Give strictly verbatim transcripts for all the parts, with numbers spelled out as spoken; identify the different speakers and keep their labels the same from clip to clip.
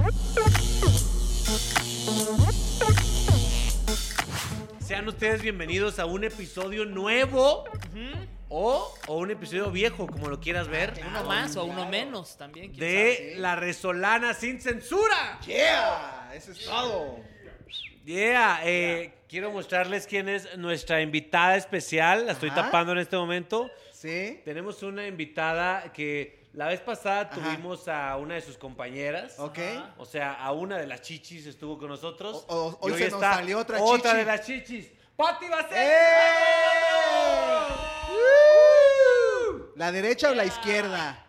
Speaker 1: Sean ustedes bienvenidos a un episodio nuevo uh-huh. o, o un episodio viejo, como lo quieras ver.
Speaker 2: Ah, uno más o uno menos también.
Speaker 1: De
Speaker 2: sabe?
Speaker 1: La Resolana Sin Censura.
Speaker 3: Yeah, eso es todo.
Speaker 1: Yeah, eh, yeah. Quiero mostrarles quién es nuestra invitada especial. La estoy Ajá. tapando en este momento.
Speaker 3: Sí.
Speaker 1: Tenemos una invitada que la vez pasada Ajá. tuvimos a una de sus compañeras.
Speaker 3: Ok.
Speaker 1: O sea, a una de las chichis estuvo con nosotros.
Speaker 3: O, o, hoy, hoy se
Speaker 1: está
Speaker 3: nos salió otra chichi.
Speaker 1: Otra de las chichis. ¡Pati Basset!
Speaker 3: ¡Eh! ¡Uh! ¿La derecha yeah. o la izquierda?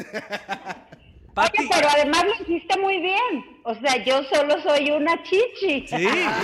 Speaker 4: Oye, pero además lo hiciste muy bien. O sea, yo solo soy una chichi.
Speaker 1: Sí.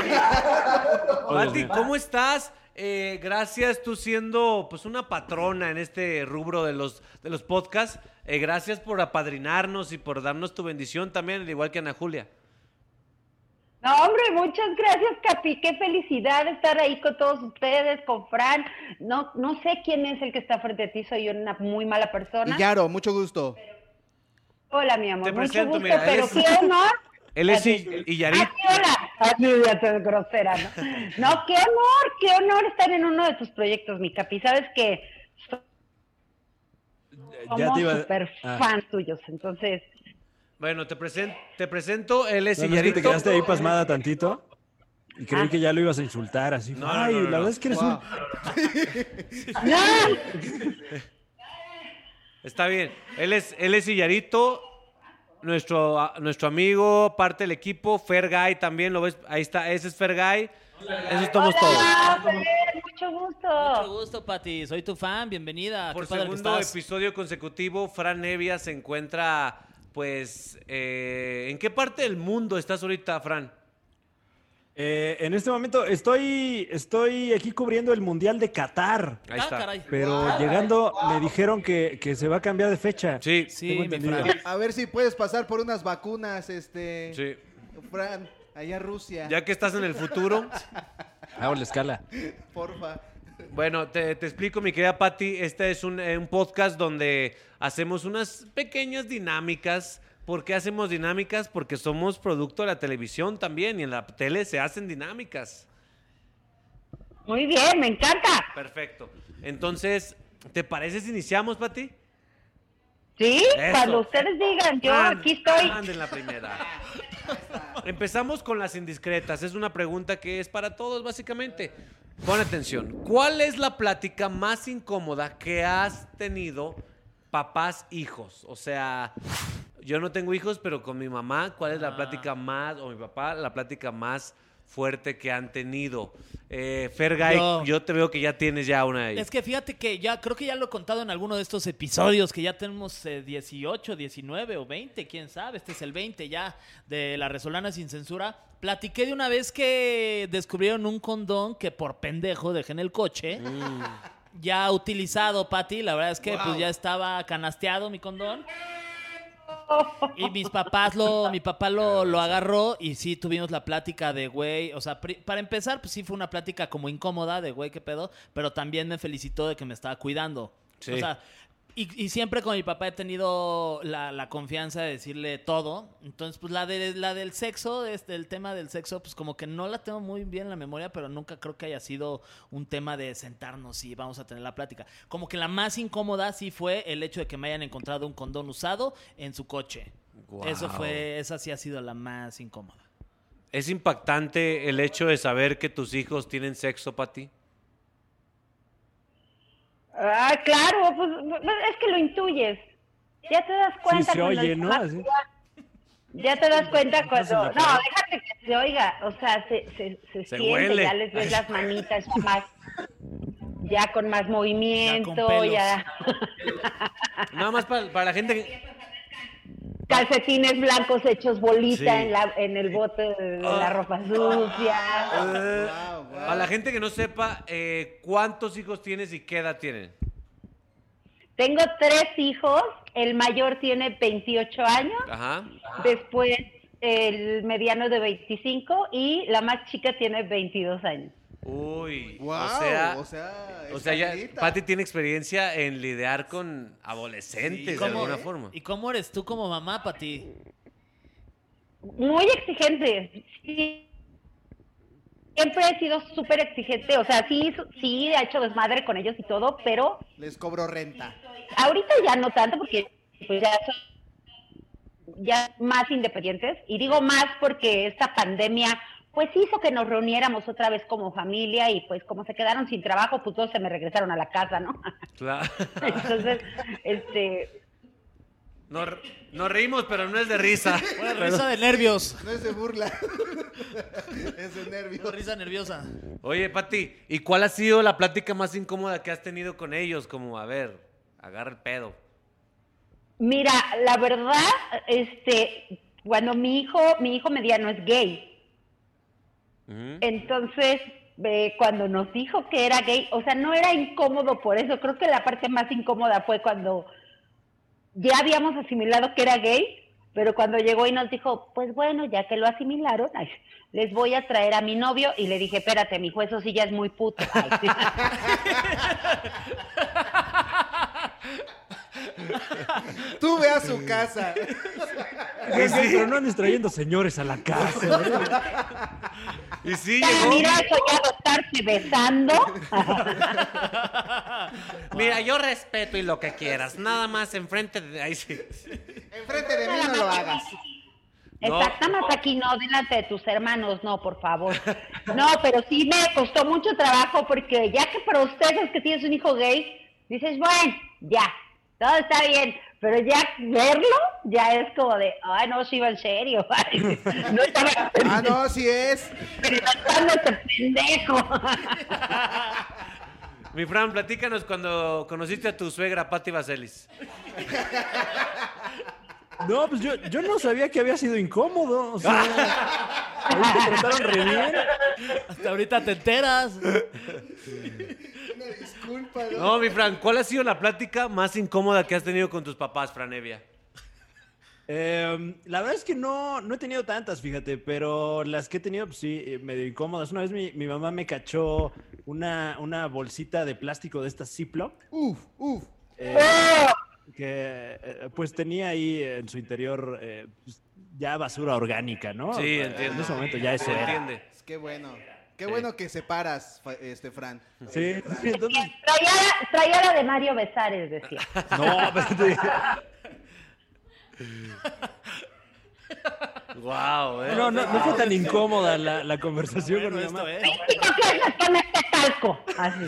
Speaker 1: Pati, ¿cómo estás? Eh, gracias, tú siendo pues una patrona en este rubro de los, de los podcasts. Eh, gracias por apadrinarnos y por darnos tu bendición también, al igual que Ana Julia.
Speaker 4: No, hombre, muchas gracias, Capi. Qué felicidad estar ahí con todos ustedes, con Fran. No, no sé quién es el que está frente a ti, soy una muy mala persona.
Speaker 3: Y Yaro, mucho gusto.
Speaker 4: Pero... Hola, mi amor,
Speaker 1: te
Speaker 4: mucho
Speaker 1: presento,
Speaker 4: gusto,
Speaker 1: mira,
Speaker 4: pero
Speaker 1: es...
Speaker 4: qué honor.
Speaker 1: Él es Illarit.
Speaker 4: Ah, hola. Así ya te grosera, ¿no? No, qué honor, qué honor estar en uno de tus proyectos, mi Capi. ¿Sabes qué? Somos
Speaker 5: ya te iba...
Speaker 4: súper
Speaker 5: ah.
Speaker 4: fans tuyos, entonces...
Speaker 1: Bueno, te, present, te presento, él es
Speaker 5: no,
Speaker 1: Illarito.
Speaker 5: No, es que te quedaste ahí pasmada tantito y creí
Speaker 4: ah.
Speaker 5: que ya lo ibas a insultar así.
Speaker 1: No,
Speaker 5: Ay,
Speaker 1: no, no, no,
Speaker 5: la
Speaker 1: no.
Speaker 5: verdad es que eres
Speaker 3: wow.
Speaker 5: un...
Speaker 4: ¡No!
Speaker 1: Está bien, él es, él es Illarito, nuestro, nuestro amigo, parte del equipo, Fergay también, lo ves, ahí está, ese es Fergay, eso estamos
Speaker 4: Hola,
Speaker 1: todos.
Speaker 4: Fer, mucho gusto.
Speaker 2: Mucho gusto, Pati, soy tu fan, bienvenida.
Speaker 1: Por
Speaker 2: Qué padre
Speaker 1: segundo
Speaker 2: que estás.
Speaker 1: episodio consecutivo, Fran Evia se encuentra, pues, eh, ¿en qué parte del mundo estás ahorita, Fran?
Speaker 5: Eh, en este momento estoy, estoy aquí cubriendo el Mundial de Qatar.
Speaker 1: Ahí está.
Speaker 2: Ah, caray.
Speaker 5: Pero
Speaker 3: Wow.
Speaker 5: llegando me dijeron que, que se va a cambiar de fecha.
Speaker 1: Sí,
Speaker 2: Sí, mi Fran.
Speaker 3: A ver si puedes pasar por unas vacunas, este...
Speaker 1: sí.
Speaker 3: Fran, allá en Rusia.
Speaker 1: Ya que estás en el futuro.
Speaker 5: Hago la escala.
Speaker 3: Porfa.
Speaker 1: Bueno, te, te explico, mi querida Pati. Este es un, un podcast donde hacemos unas pequeñas dinámicas. ¿Por qué hacemos dinámicas? Porque somos producto de la televisión también y en la tele se hacen dinámicas.
Speaker 4: Muy bien, me encanta.
Speaker 1: Perfecto. Entonces, ¿te parece si iniciamos, Pati?
Speaker 4: Sí,
Speaker 1: Eso.
Speaker 4: cuando ustedes digan, yo
Speaker 1: And,
Speaker 4: aquí estoy.
Speaker 1: Anden la primera. Empezamos con las indiscretas. Es una pregunta que es para todos, básicamente. Pon atención. ¿Cuál es la plática más incómoda que has tenido papás-hijos? O sea... Yo no tengo hijos, pero con mi mamá, ¿cuál es la ah. plática más, o mi papá, la plática más fuerte que han tenido? Eh, Fergay, yo, yo te veo que ya tienes ya una ahí.
Speaker 2: Es que fíjate que ya, creo que ya lo he contado en alguno de estos episodios, que ya tenemos eh, dieciocho, diecinueve o veinte, quién sabe, este es el veinte ya, de La Resolana Sin Censura. Platiqué de una vez que descubrieron un condón que por pendejo dejé en el coche. Mm. Ya utilizado, Pati, la verdad es que wow. pues ya estaba canasteado mi condón. Y mis papás lo, mi papá lo, lo agarró y sí tuvimos la plática de güey, o sea, pri- para empezar, pues sí fue una plática como incómoda de güey, qué pedo, pero también me felicitó de que me estaba cuidando. Sí. O sea, y, y siempre con mi papá he tenido la, la confianza de decirle todo. Entonces, pues la, de, la del sexo, este, el tema del sexo, pues como que no la tengo muy bien en la memoria, pero nunca creo que haya sido un tema de sentarnos y vamos a tener la plática. Como que la más incómoda sí fue el hecho de que me hayan encontrado un condón usado en su coche. Wow. Eso fue, esa sí ha sido la más incómoda.
Speaker 1: ¿Es impactante el hecho de saber que tus hijos tienen sexo, Pati?
Speaker 4: Ah, claro, pues es que lo intuyes. Ya te das cuenta.
Speaker 5: Sí, se oye, ¿no? Así.
Speaker 4: Ya te das cuenta cuando... No, déjate que se oiga. O sea, se, se, se, se siente, huele. Ya les ves las manitas ya más... Ya con más movimiento, ya... ya...
Speaker 1: Nada más para, para la gente que...
Speaker 4: Calcetines blancos hechos bolita sí. en, la, en el bote de oh. la ropa sucia.
Speaker 1: Uh, wow, wow. A la gente que no sepa, eh, ¿cuántos hijos tienes y qué edad tienen?
Speaker 4: Tengo tres hijos. El mayor tiene veintiocho años. Ajá. Después el mediano de veinticinco y la más chica tiene veintidós años.
Speaker 1: Uy,
Speaker 3: wow,
Speaker 1: o sea,
Speaker 3: o sea,
Speaker 1: o sea ya Pati tiene experiencia en lidiar con adolescentes sí, de alguna forma.
Speaker 2: ¿Y cómo eres tú como mamá, Pati?
Speaker 4: muy exigente. Sí. Siempre he sido súper exigente, o sea, sí, sí he hecho desmadre con ellos y todo, pero...
Speaker 3: Les cobro renta.
Speaker 4: Ahorita ya no tanto porque pues ya son ya más independientes, y digo más porque esta pandemia pues hizo que nos reuniéramos otra vez como familia y pues como se quedaron sin trabajo, pues todos se me regresaron a la casa, ¿no?
Speaker 1: Claro.
Speaker 4: Entonces, este...
Speaker 1: Nos, nos reímos, pero no es de risa.
Speaker 2: Una risa de nervios.
Speaker 3: No es de burla. Es de nervios.
Speaker 2: Una risa nerviosa.
Speaker 1: Oye, Pati, ¿y cuál ha sido la plática más incómoda que has tenido con ellos? Como, a ver, agarra el pedo.
Speaker 4: Mira, la verdad, este, cuando mi hijo, mi hijo mediano es gay, uh-huh. Entonces, eh, cuando nos dijo que era gay, o sea, no era incómodo por eso, creo que la parte más incómoda fue cuando ya habíamos asimilado que era gay, pero cuando llegó y nos dijo, pues bueno, ya que lo asimilaron, ay, les voy a traer a mi novio, y le dije, espérate, mijo, eso sí ya es muy puto. Ay, sí.
Speaker 3: Tú ve a su casa.
Speaker 5: Sí, sí, pero no andes trayendo señores a la casa.
Speaker 1: Y sí,
Speaker 4: ya,
Speaker 1: llegó.
Speaker 4: Mira, eso ya de estarse besando.
Speaker 1: Mira, yo respeto y lo que quieras. Nada más enfrente de... Ahí sí.
Speaker 3: Enfrente de mí no lo hagas.
Speaker 4: Exacto, nada más aquí no, delante de tus hermanos, no, por favor. No, pero sí me costó mucho trabajo porque ya que para ustedes que tienes un hijo gay, dices, bueno, ya, todo está bien, pero ya verlo, ya es como de, ay, no, sí iba en serio. Ay, no estaba...
Speaker 3: Ah, no, sí es.
Speaker 4: Tratando este pendejo.
Speaker 1: Mi Fran, platícanos cuando conociste a tu suegra, Pati Vaselis.
Speaker 5: No, pues yo, yo no sabía que había sido incómodo. O sea, a mí te trataron re bien.
Speaker 2: Hasta ahorita te enteras.
Speaker 3: Una disculpa, ¿no?
Speaker 1: No, mi Fran, ¿cuál ha sido la plática más incómoda que has tenido con tus papás, Franevia?
Speaker 5: Eh, la verdad es que no, no he tenido tantas, fíjate, pero las que he tenido, pues sí, eh, medio incómodas. Una vez mi, mi mamá me cachó una, una bolsita de plástico de estas Ziploc.
Speaker 3: Uf, uf.
Speaker 5: Eh, que eh, pues tenía ahí en su interior eh, pues, ya basura orgánica, ¿no?
Speaker 1: Sí, entiendo.
Speaker 5: En ese momento ya eso
Speaker 1: Se
Speaker 5: era.
Speaker 1: entiende.
Speaker 3: Qué bueno. Qué
Speaker 1: Sí.
Speaker 3: bueno que separas, fa- este Fran.
Speaker 5: Sí, sí, entonces...
Speaker 4: Traía, traía la de Mario Besares, decía.
Speaker 5: No, pero...
Speaker 1: Wow, eh.
Speaker 5: No, no, no fue tan incómoda la, la conversación
Speaker 2: Bueno,
Speaker 5: con mi
Speaker 2: esto,
Speaker 5: mamá.
Speaker 2: ¿eh?
Speaker 4: México, ¿qué haces con este talco? Así.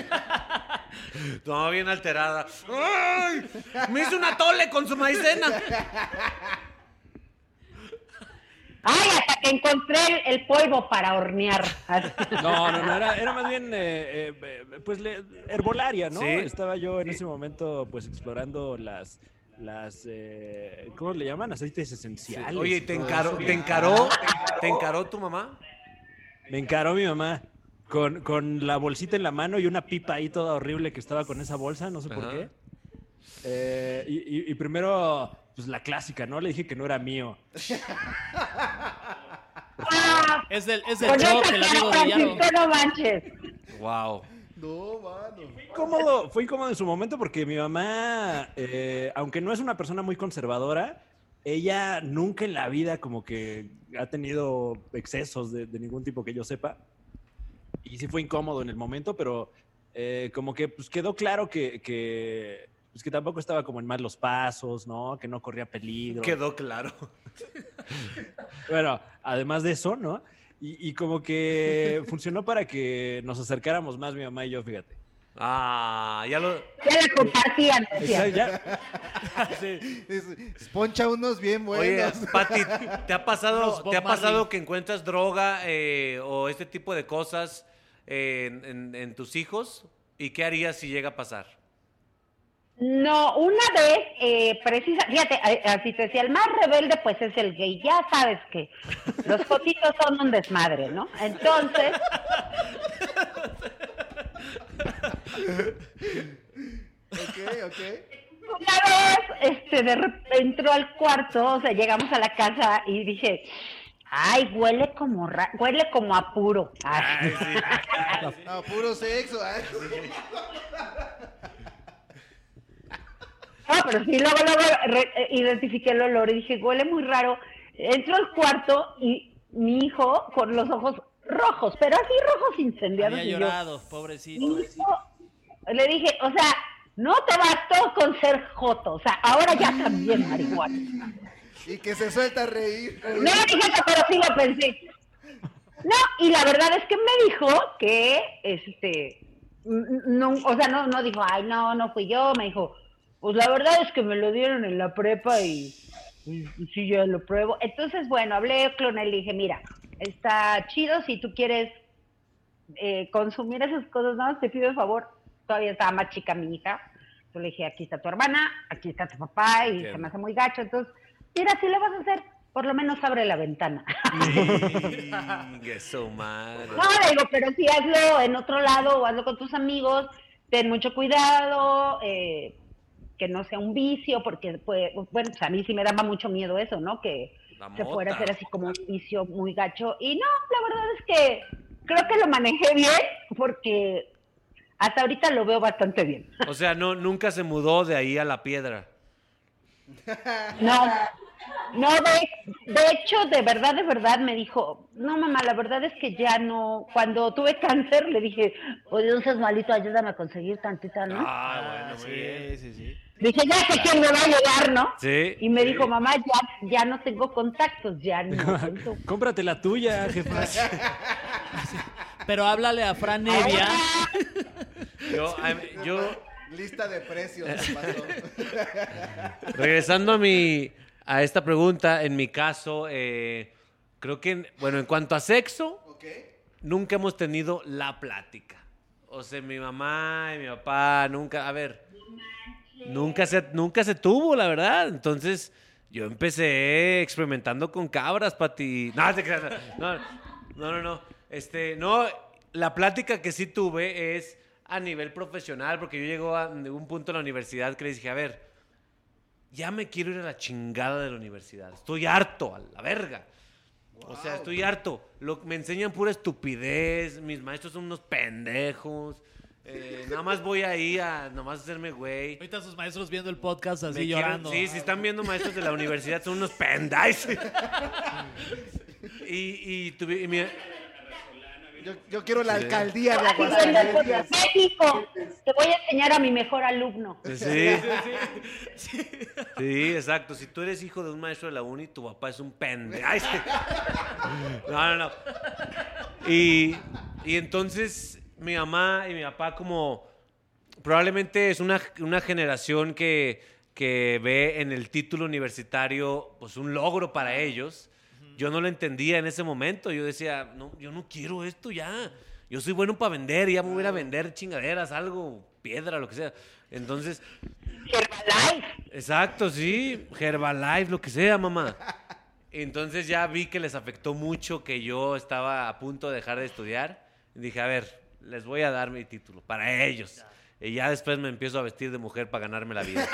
Speaker 1: No, bien alterada. ¡Ay! Me hizo una tole con su maicena.
Speaker 4: Ay, hasta que encontré el, el polvo para hornear. Así.
Speaker 5: No, no, no, era, era más bien, eh, eh, pues, le- herbolaria, ¿no?
Speaker 1: Sí.
Speaker 5: Estaba yo en ese momento, pues, explorando las, las, eh, ¿cómo le llaman? Aceites esenciales.
Speaker 1: Oye, ¿y te
Speaker 5: todo
Speaker 1: encaró,
Speaker 5: eso.
Speaker 1: te encaró, te encaró tu mamá?
Speaker 5: Me encaró mi mamá con, con la bolsita en la mano y una pipa ahí toda horrible que estaba con esa bolsa, no sé por
Speaker 1: Ajá.
Speaker 5: qué. Eh, y, y- y primero, pues, la clásica, ¿no? Le dije que no era mío.
Speaker 4: Ah,
Speaker 2: Es del, es del
Speaker 4: con
Speaker 2: Choc,
Speaker 4: esa
Speaker 2: el
Speaker 4: cara,
Speaker 2: amigo de Yaro.
Speaker 4: Francisco, no manches.
Speaker 1: Wow.
Speaker 3: No, mano.
Speaker 5: Incómodo, fue incómodo en su momento porque mi mamá, eh, aunque no es una persona muy conservadora, ella nunca en la vida como que ha tenido excesos de, de ningún tipo que yo sepa. Y sí fue incómodo en el momento, pero eh, como que pues quedó claro que, que, pues, que tampoco estaba como en malos pasos, ¿no? Que no corría peligro.
Speaker 1: Quedó claro.
Speaker 5: Bueno, además de eso, ¿no? Y, y como que funcionó para que nos acercáramos más mi mamá y yo, fíjate.
Speaker 1: Ah, ya lo...
Speaker 4: Ya la compartían, decía.
Speaker 5: Ya,
Speaker 3: Es- poncha unos bien
Speaker 1: Oye,
Speaker 3: buenos.
Speaker 1: Pati, ¿te ha pasado,
Speaker 2: Unos Bob
Speaker 1: ¿te ha pasado
Speaker 2: Marley.
Speaker 1: que encuentras droga eh, o este tipo de cosas eh, en, en- en tus hijos? ¿Y qué harías si llega a pasar?
Speaker 4: No, una vez, eh, precisa, fíjate, eh, así te decía, el más rebelde pues es el gay, ya sabes que los jotitos son un desmadre, ¿no? Entonces,
Speaker 3: Ok, ok.
Speaker 4: una vez, este, de rep- entró al cuarto, o sea, llegamos a la casa y dije, ay, huele como, ra- huele como a puro. Ay,
Speaker 3: No, puro sexo. ay.
Speaker 4: no, pero sí, luego, luego re- eh, identifiqué el olor y dije, huele muy raro. entro al cuarto y mi hijo con los ojos rojos, pero así rojos incendiados.
Speaker 2: Había
Speaker 4: y
Speaker 2: llorado,
Speaker 4: yo,
Speaker 2: pobrecito.
Speaker 4: hijo, le dije, o sea, no te bastó con ser joto, o sea, ahora ya también marihuana.
Speaker 3: Y que se suelta a reír.
Speaker 4: No, fíjate, pero sí lo pensé. No, y la verdad es que me dijo que, este, no, o sea, no, no dijo, ay, no, no fui yo, me dijo, pues la verdad es que me lo dieron en la prepa y, y, y sí, ya lo pruebo. Entonces, bueno, hablé con él y dije, mira, está chido si tú quieres eh, consumir esas cosas, nada más te pido el favor, todavía estaba más chica mi hija, yo le dije, aquí está tu hermana, aquí está tu papá, y
Speaker 1: Entiendo.
Speaker 4: se me hace muy gacho, entonces, mira, si le vas a hacer, por lo menos abre la ventana.
Speaker 1: Que su madre.
Speaker 4: No, le digo, pero sí hazlo en otro lado o hazlo con tus amigos, ten mucho cuidado, eh, que no sea un vicio, porque, pues, bueno, pues a mí sí me daba mucho miedo eso, ¿no? Que
Speaker 1: La
Speaker 4: se fuera a
Speaker 1: mota.
Speaker 4: hacer así como un vicio muy gacho. Y no, la verdad es que creo que lo manejé bien, porque hasta ahorita lo veo bastante bien.
Speaker 1: O sea, no, nunca se mudó de ahí a La Piedra.
Speaker 4: No, no, de, de hecho, de verdad, de verdad me dijo, no mamá, la verdad es que ya no, cuando tuve cáncer le dije, oye, no seas malito, ayúdame a conseguir tantita, ¿no?
Speaker 1: Ah, bueno, muy bien.
Speaker 2: sí, sí.
Speaker 4: Dije, ya sé quién me va a ayudar, ¿no?
Speaker 1: Sí.
Speaker 4: Y me dijo, mamá, ya, ya no tengo contactos, ya no tengo.
Speaker 5: Cómprate la tuya, jefa.
Speaker 2: Pero háblale a Fran Evia.
Speaker 1: Yo, a- yo,
Speaker 3: Lista de precios. me pasó.
Speaker 1: regresando a mi, a esta pregunta, en mi caso, eh, creo que, bueno, en cuanto a sexo,
Speaker 3: Ok.
Speaker 1: nunca hemos tenido la plática. O sea, mi mamá y mi papá nunca, a ver, nunca se, nunca se tuvo, la verdad. Entonces, yo empecé experimentando con cabras, Pati. No, te creas, no, no, no, no. Este, no, la plática que sí tuve es a nivel profesional, porque yo llego a un punto en la universidad que les dije, a ver, ya me quiero ir a la chingada de la universidad. Estoy harto, a la verga. O sea, estoy harto. Lo, me enseñan pura estupidez. Mis maestros son unos pendejos. Eh, nada más voy ahí a nomás hacerme güey.
Speaker 2: Ahorita sus maestros viendo el podcast así
Speaker 1: Me quiero-
Speaker 2: llorando.
Speaker 1: Sí, si están viendo maestros de la universidad son unos pendejos. y, y, tuve, y mi-
Speaker 3: Yo, yo quiero la
Speaker 1: Sí.
Speaker 3: alcaldía de
Speaker 4: Ay,
Speaker 3: Aguascalientes.
Speaker 4: México, te voy a enseñar a mi mejor alumno.
Speaker 1: Sí. Sí, exacto. Si tú eres hijo de un maestro de la uni, tu papá es un pendejo. Ay, sí. No, no, no. Y, y entonces mi mamá y mi papá como probablemente es una, una generación que, que ve en el título universitario pues un logro para ellos. Yo no lo entendía en ese momento. Yo decía, no, yo no quiero esto ya. Yo soy bueno para vender, ya me voy a ir a vender chingaderas, algo, piedra, lo que sea. Entonces,
Speaker 4: Herbalife.
Speaker 1: exacto, sí, Herbalife, lo que sea, mamá. Entonces ya vi que les afectó mucho que yo estaba a punto de dejar de estudiar. Y dije, a ver, les voy a dar mi título para ellos. Y ya después me empiezo a vestir de mujer para ganarme la vida.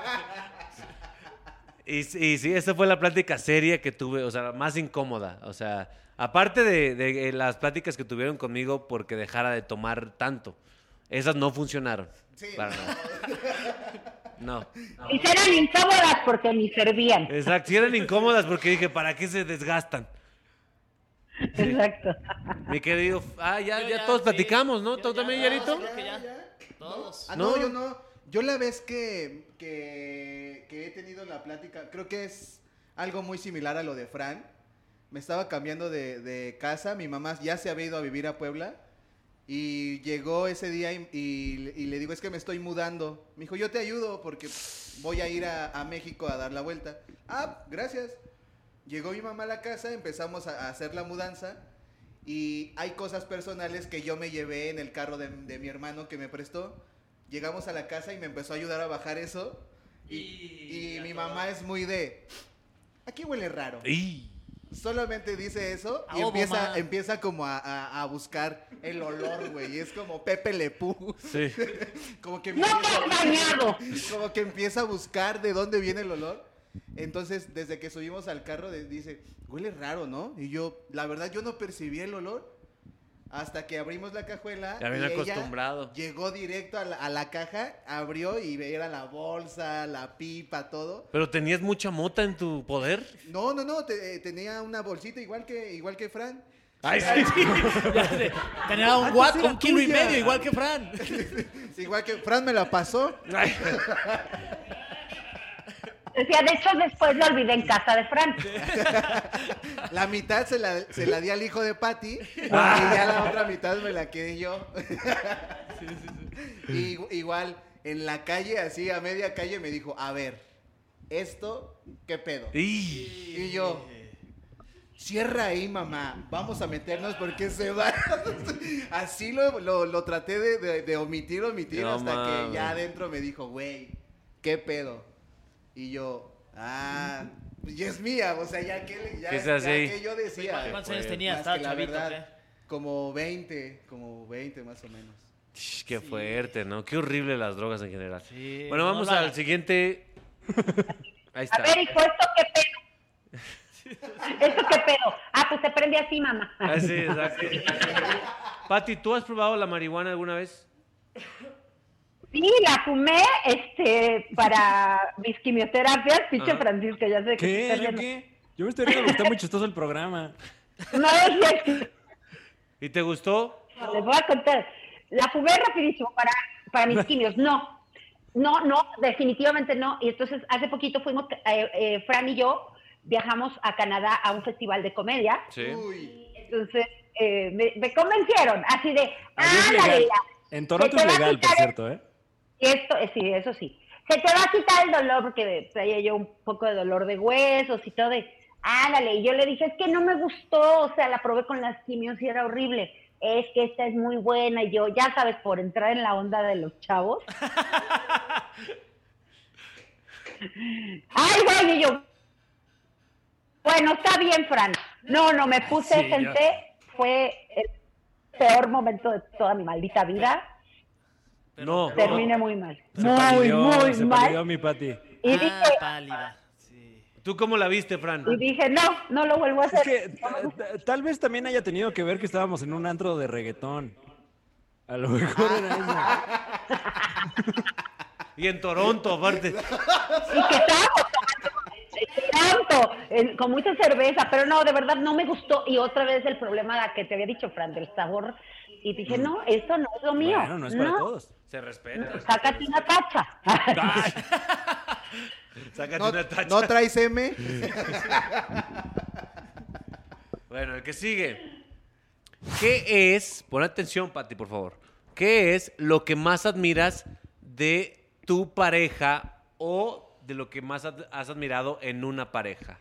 Speaker 1: Y, y sí, esa fue la plática seria que tuve, o sea, más incómoda. O sea, aparte de, de las pláticas que tuvieron conmigo porque dejara de tomar tanto, esas no funcionaron.
Speaker 3: Sí,
Speaker 1: Para nada. No.
Speaker 4: Y eran incómodas porque ni servían.
Speaker 1: Exacto, sí eran incómodas porque dije, ¿para qué se desgastan? Sí.
Speaker 4: Exacto.
Speaker 1: Mi querido, ah, ya,
Speaker 2: Yo
Speaker 1: ya
Speaker 2: ya,
Speaker 1: todos
Speaker 2: sí.
Speaker 1: platicamos, ¿no?
Speaker 2: Yo
Speaker 1: ¿Tú
Speaker 2: ya,
Speaker 1: también,
Speaker 2: ya,
Speaker 1: Yarito?
Speaker 2: creo que ya.
Speaker 3: ya.
Speaker 2: Todos.
Speaker 3: Ah, no,
Speaker 1: No.
Speaker 3: yo no. Yo la vez que, que, que he tenido la plática, creo que es algo muy similar a lo de Fran. Me estaba cambiando de, de casa, mi mamá ya se había ido a vivir a Puebla y llegó ese día y, y- y le digo, es que me estoy mudando. Me dijo, yo te ayudo porque voy a ir a, a México a dar la vuelta. Ah, gracias. Llegó mi mamá a la casa, empezamos a, a hacer la mudanza y hay cosas personales que yo me llevé en el carro de, de mi hermano que me prestó. Llegamos a la casa y me empezó a ayudar a bajar eso. Y, y mi mamá es muy de, aquí huele raro.
Speaker 1: Y...
Speaker 3: Solamente dice eso y
Speaker 2: Ah,
Speaker 3: empieza,
Speaker 2: mamá.
Speaker 3: empieza como a, a- a buscar el olor, güey. Y es como Pepe Le Pew.
Speaker 1: Sí.
Speaker 3: Como que
Speaker 4: ¡No te
Speaker 3: empieza,
Speaker 4: has bañado!
Speaker 3: como que empieza a buscar de dónde viene el olor. Entonces, desde que subimos al carro, de- dice, huele raro, ¿no? Y yo, la verdad, yo no percibí el olor. Hasta que abrimos la cajuela.
Speaker 1: Ya bien
Speaker 3: y
Speaker 1: acostumbrado.
Speaker 3: Ella llegó directo a la, a la caja, abrió y era la bolsa, la pipa, todo.
Speaker 1: ¿Pero tenías mucha mota en tu poder?
Speaker 3: No, no, no, te, tenía una bolsita igual que, igual que Fran.
Speaker 1: Ay, sí.
Speaker 2: Tenía un watt, un kilo y medio, igual que Fran.
Speaker 3: Sí, igual que Fran me la pasó.
Speaker 1: Ay.
Speaker 4: Decía, de hecho, después lo olvidé en casa de Fran.
Speaker 3: La mitad se la, se la di al hijo de Patty y ya la otra mitad me la quedé yo.
Speaker 2: Sí, sí, sí.
Speaker 3: Y, igual, en la calle, así a media calle, me dijo, a ver, ¿esto qué pedo?
Speaker 1: Y...
Speaker 3: Y yo, cierra ahí, mamá, vamos a meternos porque se va. Así lo, lo, lo traté de, de, de omitir, omitir,
Speaker 1: No,
Speaker 3: hasta
Speaker 1: mames.
Speaker 3: que ya adentro me dijo, güey, ¿qué pedo? Y yo, ah, pues ya es mía, o sea, ya que, ya,
Speaker 1: ¿Qué es
Speaker 3: ya
Speaker 1: así?
Speaker 3: que yo decía.
Speaker 2: ¿Cuántos
Speaker 1: pues,
Speaker 2: años tenía?
Speaker 3: Más
Speaker 2: Estaba
Speaker 3: que la
Speaker 2: chavito,
Speaker 3: verdad,
Speaker 2: ¿qué?
Speaker 3: como veinte, como veinte más o menos.
Speaker 1: Sh, qué fuerte, ¿no? Qué horrible las drogas en general.
Speaker 2: Sí,
Speaker 1: Bueno,
Speaker 2: no
Speaker 1: vamos
Speaker 2: lo
Speaker 1: al
Speaker 2: hagas.
Speaker 1: siguiente. Ahí está.
Speaker 4: A ver, ¿y pues esto qué pedo? ¿Esto qué pedo? Ah, pues se prende así, mamá.
Speaker 1: Ah, sí, exacto. Pati, ¿tú has probado la marihuana alguna vez?
Speaker 4: Sí, la fumé este, para mis quimioterapias. Pinche
Speaker 1: Ajá.
Speaker 4: Francisco, ya sé que
Speaker 5: ¿Qué?
Speaker 4: te
Speaker 5: ¿Yo
Speaker 4: riendo.
Speaker 5: qué? Yo me estoy riendo porque está muy chistoso el programa.
Speaker 4: No es cierto.
Speaker 1: ¿Y te gustó?
Speaker 4: Les voy a contar. La fumé rapidísimo para, para mis quimios. No, no, no, definitivamente no. Y entonces hace poquito fuimos, eh, eh, Fran y yo viajamos a Canadá a un festival de comedia.
Speaker 1: Sí.
Speaker 3: Uy,
Speaker 4: Entonces eh, me, me convencieron así de,
Speaker 5: Ahí es
Speaker 4: ándale,
Speaker 5: legal.
Speaker 4: ya.
Speaker 5: En Toronto
Speaker 4: Se
Speaker 5: es
Speaker 4: te va a
Speaker 5: legal, por
Speaker 4: quitar
Speaker 5: cierto, ¿eh?
Speaker 4: Y esto, eh, sí, eso sí. Se te va a quitar el dolor porque traía yo un poco de dolor de huesos y todo. De, ándale, y yo le dije, es que no me gustó, o sea, la probé con las quimios y era horrible. Es que esta es muy buena. Y yo, ya sabes, por entrar en la onda de los chavos. Ay, güey, y yo, bueno, está bien, Fran. No, no, me puse,
Speaker 5: Sí,
Speaker 4: senté, fue el peor momento de toda mi maldita vida.
Speaker 1: No.
Speaker 4: Terminé muy mal.
Speaker 5: Se
Speaker 4: Muy,
Speaker 5: palideó,
Speaker 4: muy
Speaker 5: se
Speaker 4: mal.
Speaker 5: palideó mi Pati.
Speaker 4: Y
Speaker 2: Ah,
Speaker 4: dije,
Speaker 2: pálida. Sí.
Speaker 1: ¿Tú cómo la viste, Fran?
Speaker 4: y dije, no, no lo vuelvo a
Speaker 5: Es
Speaker 4: hacer.
Speaker 5: que t- t- tal vez también haya tenido que ver que estábamos en un antro de reggaetón. A lo mejor era eso.
Speaker 1: Y en Toronto, aparte.
Speaker 4: Y que estábamos tanto, en- con mucha cerveza, pero no, de verdad no me gustó. Y otra vez el problema que te había dicho, Fran, del sabor. Y dije, no, esto no es lo mío.
Speaker 5: Bueno, no es para todos.
Speaker 1: Se respeta.
Speaker 4: Sácate una tacha.
Speaker 5: Ay,
Speaker 1: Sácate
Speaker 3: ¿no,
Speaker 1: una tacha.
Speaker 3: ¿no traes M?
Speaker 1: Bueno, el que sigue. ¿Qué es, pon atención, Pati, por favor. ¿Qué es lo que más admiras de tu pareja o de lo que más ad- has admirado en una pareja?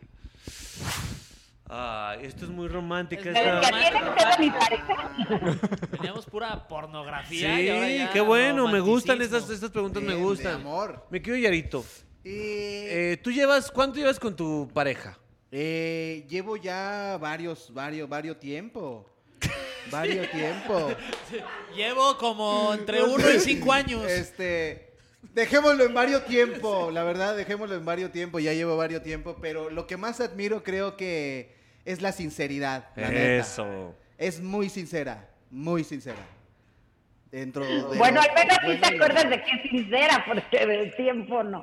Speaker 1: Ay, esto es muy romántica.
Speaker 2: Es
Speaker 4: ¿Sabes
Speaker 1: esta-
Speaker 4: qué tiene que ser de mi pareja?
Speaker 2: Teníamos pura pornografía. y ahora
Speaker 1: Sí,
Speaker 2: ya
Speaker 1: qué bueno, me gustan
Speaker 2: romanticismo.
Speaker 1: estas, estas preguntas, me
Speaker 3: Bien, de
Speaker 1: gustan.
Speaker 3: amor.
Speaker 1: Me quiero Yarito.
Speaker 3: Eh,
Speaker 1: Eh, ¿Tú llevas, cuánto llevas con tu pareja?
Speaker 3: eh, llevo ya varios, varios, varios tiempo. Varios tiempo.
Speaker 2: Llevo como entre uno y cinco años.
Speaker 3: Este, dejémoslo en varios tiempo, la verdad, dejémoslo en varios tiempo, ya llevo varios tiempo, pero lo que más admiro creo que es la sinceridad, la neta.
Speaker 1: Eso.
Speaker 3: Es muy sincera, muy sincera. Dentro de
Speaker 4: Bueno,
Speaker 3: lo
Speaker 4: al menos sí
Speaker 3: bueno
Speaker 4: te
Speaker 3: y lo
Speaker 4: acuerdas
Speaker 3: malo.
Speaker 4: de que es sincera, porque del tiempo no.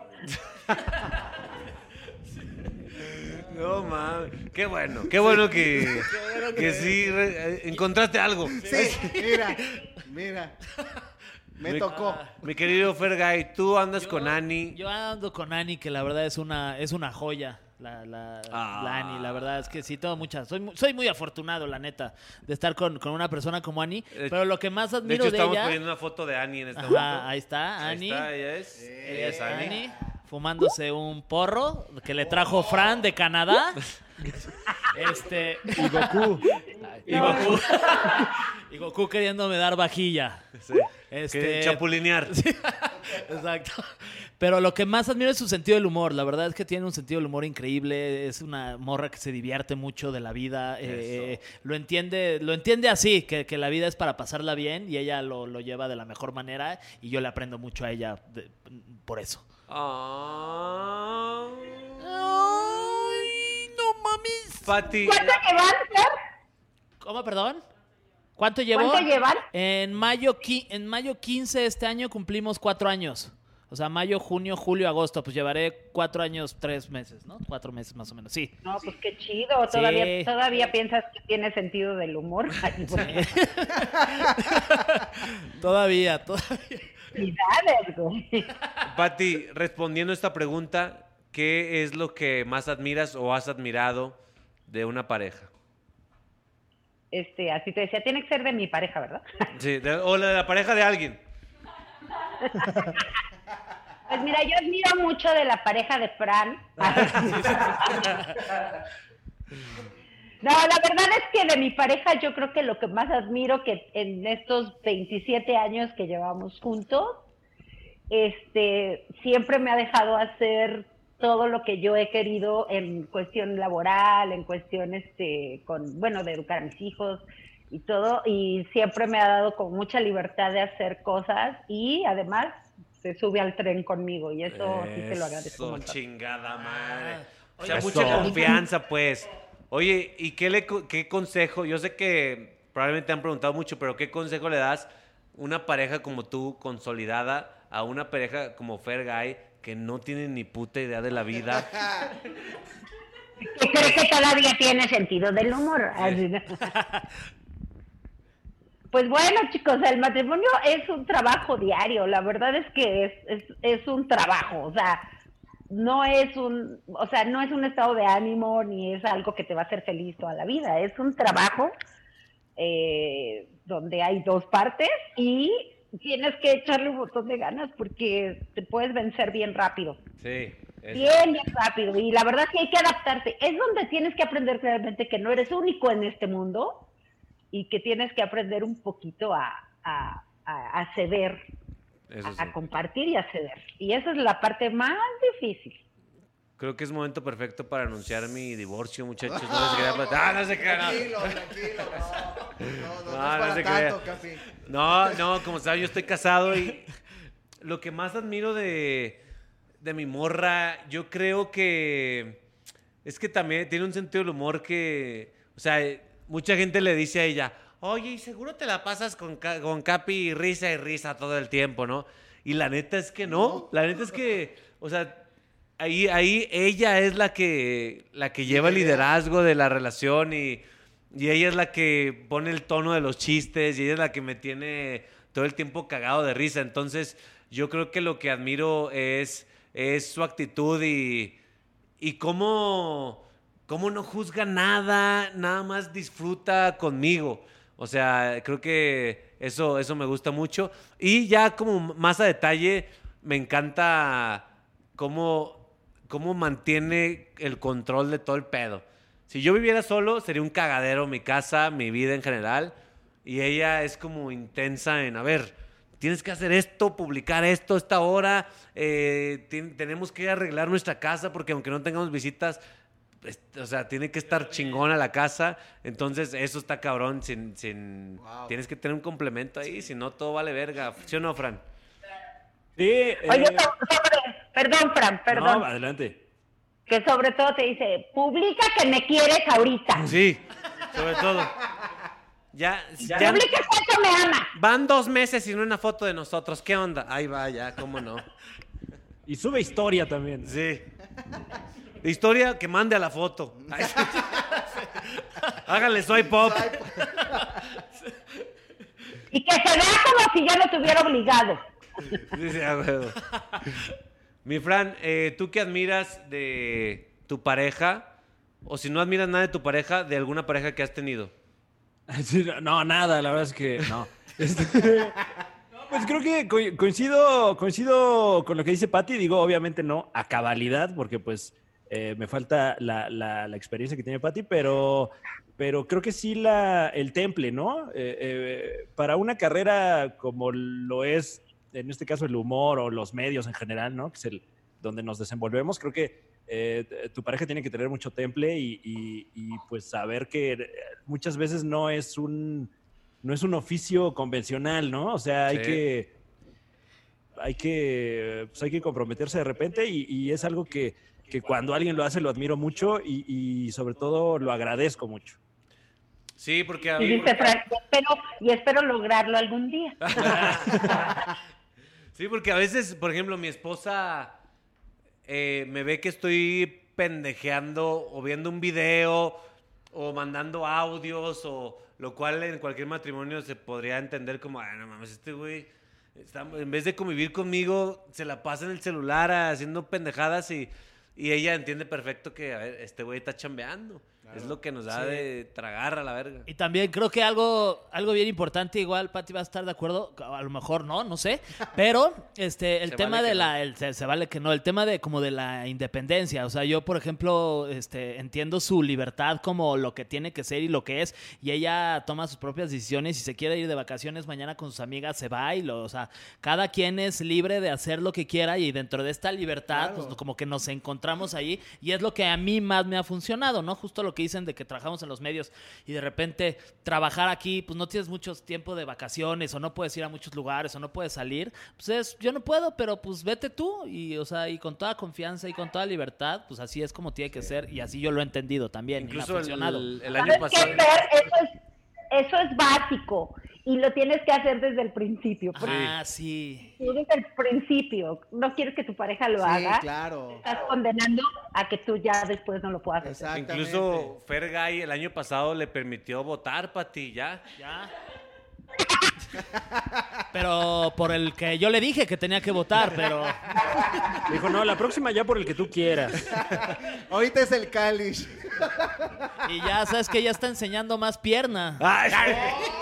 Speaker 1: No mames, qué bueno, qué bueno que, que sí re- eh, encontraste algo.
Speaker 3: Sí, mira, mira. Me
Speaker 1: Mi-
Speaker 3: tocó.
Speaker 1: Mi querido Fergay, tú andas
Speaker 2: Yo-
Speaker 1: con Ani.
Speaker 2: Yo ando con Ani, que la verdad es una, es una joya. La, la,
Speaker 1: Ah.
Speaker 2: la Ani, la verdad es que sí, tengo muchas. Soy, mu- soy muy afortunado, la neta, de estar con, con una persona como Ani.
Speaker 1: Eh,
Speaker 2: Pero lo que más
Speaker 1: De
Speaker 2: admiro
Speaker 1: hecho,
Speaker 2: de,
Speaker 1: estamos
Speaker 2: ella.
Speaker 1: poniendo una foto de Ani en este
Speaker 2: Ajá,
Speaker 1: momento.
Speaker 2: ahí está,
Speaker 1: Ahí
Speaker 2: Ani.
Speaker 1: está, ella es. Ella es Ani.
Speaker 2: Ani, fumándose un porro que le trajo Fran de Canadá. Este.
Speaker 5: y Goku.
Speaker 2: Y Goku. Y Goku queriéndome dar vajilla.
Speaker 1: Sí.
Speaker 2: Este,
Speaker 1: Que chapulinear.
Speaker 2: Exacto. Pero lo que más admiro es su sentido del humor. La verdad es que tiene un sentido del humor increíble. Es una morra que se divierte mucho de la vida. Eh, lo entiende, lo entiende así, que, que la vida es para pasarla bien y ella lo, lo lleva de la mejor manera y yo le aprendo mucho a ella de- por eso.
Speaker 1: Ah.
Speaker 2: Ay, no mames.
Speaker 1: Pati,
Speaker 4: ¿Cuánto llevan, Fer?
Speaker 2: ¿Cómo, perdón? ¿Cuánto llevó?
Speaker 4: ¿Cuánto llevan?
Speaker 2: En mayo, qui- en mayo quince de este año cumplimos cuatro años. O sea, mayo, junio, julio, agosto. Pues llevaré cuatro años, tres meses, ¿no? Cuatro meses más o menos, sí.
Speaker 4: No, pues qué chido. Todavía,
Speaker 2: Sí.
Speaker 4: todavía piensas que tiene sentido del humor. Ay, pues,
Speaker 2: Todavía, todavía.
Speaker 4: felicidades, güey.
Speaker 1: Pati, respondiendo a esta pregunta, ¿qué es lo que más admiras o has admirado de una pareja?
Speaker 4: Este, así te decía, tiene que ser de mi pareja, ¿verdad?
Speaker 1: Sí, de- o la de la pareja de alguien.
Speaker 4: Pues mira, yo admiro mucho de la pareja de Fran. No, la verdad es que de mi pareja yo creo que lo que más admiro que en estos veintisiete años que llevamos juntos, este, siempre me ha dejado hacer todo lo que yo he querido en cuestión laboral, en cuestión, este, con, bueno, de educar a mis hijos y todo, y siempre me ha dado con mucha libertad de hacer cosas y además se sube al tren conmigo y eso sí te lo agradezco un
Speaker 1: Eso,
Speaker 4: montón.
Speaker 1: chingada madre. O
Speaker 2: Oye,
Speaker 1: sea,
Speaker 5: eso.
Speaker 1: mucha confianza, pues. Oye, ¿y qué, le, co- qué consejo? Yo sé que probablemente te han preguntado mucho, pero ¿qué consejo le das una pareja como tú, consolidada, a una pareja como Fergay, que no tiene ni puta idea de la vida?
Speaker 4: ¿Qué crees que todavía tiene sentido del humor? Así, ¿no? Pues bueno, chicos, el matrimonio es un trabajo diario. La verdad es que es, es, es un trabajo. O sea, no es un, o sea, no es un estado de ánimo ni es algo que te va a hacer feliz toda la vida. Es un trabajo eh, donde hay dos partes y tienes que echarle un montón de ganas porque te puedes vencer bien rápido.
Speaker 1: Sí. eso.
Speaker 4: Bien, bien rápido. Y la verdad es que hay que adaptarse. Es donde tienes que aprender realmente que no eres único en este mundo y que tienes que aprender un poquito a, a, a, a ceder,
Speaker 1: Eso
Speaker 4: a,
Speaker 1: sí.
Speaker 4: a compartir y a ceder. Y esa es la parte más difícil.
Speaker 1: Creo que es momento perfecto para anunciar mi divorcio, muchachos. No les quería platicar. Ah, no se crean.
Speaker 3: Tranquilo, tranquilo, no. No, no, no,
Speaker 1: No,
Speaker 3: es
Speaker 1: no
Speaker 3: para
Speaker 1: se
Speaker 3: tanto,
Speaker 1: crea.
Speaker 3: Capi.
Speaker 1: No, no, como saben, yo estoy casado y lo que más admiro de, de mi morra, yo creo que es que también tiene un sentido del humor que, o sea, mucha gente le dice a ella, oye, y seguro te la pasas con, Ca- con Capi risa y risa todo el tiempo, ¿no? Y la neta es que no, la neta es que, o sea, ahí, ahí ella es la que, la que lleva el liderazgo de la relación y, y ella es la que pone el tono de los chistes y ella es la que me tiene todo el tiempo cagado de risa. Entonces, yo creo que lo que admiro es, es su actitud y, y cómo, cómo no juzga nada, nada más disfruta conmigo. O sea, creo que eso, eso me gusta mucho. Y ya como más a detalle, me encanta cómo, cómo mantiene el control de todo el pedo. Si yo viviera solo, sería un cagadero mi casa, mi vida en general. Y ella es como intensa en, a ver, tienes que hacer esto, publicar esto, esta hora. Eh, ten- tenemos que arreglar nuestra casa porque aunque no tengamos visitas, es- o sea, tiene que estar chingona la casa. Entonces, eso está cabrón. Sin, sin,
Speaker 3: Wow.
Speaker 1: Tienes que tener un complemento ahí, si no, todo vale verga. ¿Sí o no, Fran?
Speaker 5: Sí, eh,
Speaker 4: Oye, so- sobre, perdón, Fran, perdón.
Speaker 5: no, adelante.
Speaker 4: Que sobre todo te dice, publica que me quieres ahorita.
Speaker 1: Sí, sobre todo. Ya, ya
Speaker 4: Publica cuánto me ama.
Speaker 1: van dos meses sin una foto de nosotros. ¿Qué onda? Ahí va, ya, cómo no.
Speaker 5: Y sube historia también.
Speaker 1: Sí. Historia que mande a la foto. Ay, sí. Hágale soy pop.
Speaker 4: Y que se vea como si ya no te hubiera obligado.
Speaker 1: Sí, sí, a huevo. Mi Fran, eh, ¿tú qué admiras de tu pareja? O si no admiras nada de tu pareja, de alguna pareja que has tenido.
Speaker 5: Sí, no, no, nada, la verdad es que no. Este, no, pues creo que co- coincido, coincido con lo que dice Pati. Digo, obviamente no a cabalidad, porque pues eh, me falta la, la- la experiencia que tiene Pati, pero, pero creo que sí la, el temple, ¿no? Eh, eh, para una carrera como lo es, en este caso, el humor o los medios en general, ¿no? Que es el donde nos desenvolvemos, creo que eh, tu pareja tiene que tener mucho temple y, y- y, pues saber que muchas veces no es un no es un oficio convencional, ¿no? O sea, hay
Speaker 1: Sí.
Speaker 5: que hay que pues hay que comprometerse de repente y, y es algo que, que cuando alguien lo hace lo admiro mucho y, y sobre todo lo agradezco mucho.
Speaker 1: Sí, porque... A
Speaker 4: y
Speaker 1: mí...
Speaker 4: dice Frank, y espero, y espero lograrlo algún día.
Speaker 1: Sí, porque a veces, por ejemplo, mi esposa eh, me ve que estoy pendejeando o viendo un video o mandando audios, o lo cual en cualquier matrimonio se podría entender como, ay, no mames, este güey, está, en vez de convivir conmigo, se la pasa en el celular haciendo pendejadas y, y ella entiende perfecto que, a ver, este güey está chambeando. Claro. Es lo que nos da sí. de tragar a la verga.
Speaker 2: Y también creo que algo, algo bien importante, igual Pati va a estar de acuerdo, a lo mejor no, no sé, pero este el se tema vale de la, no. el, se, se vale que no, el tema de como de la independencia, o sea, yo por ejemplo este entiendo su libertad como lo que tiene que ser y lo que es, y ella toma sus propias decisiones, si se quiere ir de vacaciones mañana con sus amigas se va y lo, o sea, cada quien es libre de hacer lo que quiera y dentro de esta libertad, claro. pues como que nos encontramos ahí y es lo que a mí más me ha funcionado, ¿no? Justo lo que dicen de que trabajamos en los medios y de repente trabajar aquí, pues no tienes mucho tiempo de vacaciones o no puedes ir a muchos lugares o no puedes salir, pues es, yo no puedo, pero pues vete tú y, o sea, y con toda confianza y con toda libertad, pues así es como tiene que ser y así yo lo he entendido también.
Speaker 1: Incluso
Speaker 2: y me ha funcionado.
Speaker 1: El, el año pasado.
Speaker 4: Eso es, eso es básico. Y lo tienes que hacer desde el principio.
Speaker 2: Ah, sí.
Speaker 4: Desde el principio. No quieres que tu pareja lo
Speaker 3: sí,
Speaker 4: haga.
Speaker 3: Claro.
Speaker 4: Estás condenando a que tú ya después no lo puedas hacer.
Speaker 1: Incluso Fergay el año pasado le permitió votar, Pati, ya.
Speaker 2: Ya. Pero por el que yo le dije que tenía que votar, pero...
Speaker 5: Dijo, no, la próxima ya por el que tú quieras.
Speaker 3: Ahorita es el Cáliz.
Speaker 2: Y ya sabes que ya está enseñando más pierna.
Speaker 1: Ay, ay.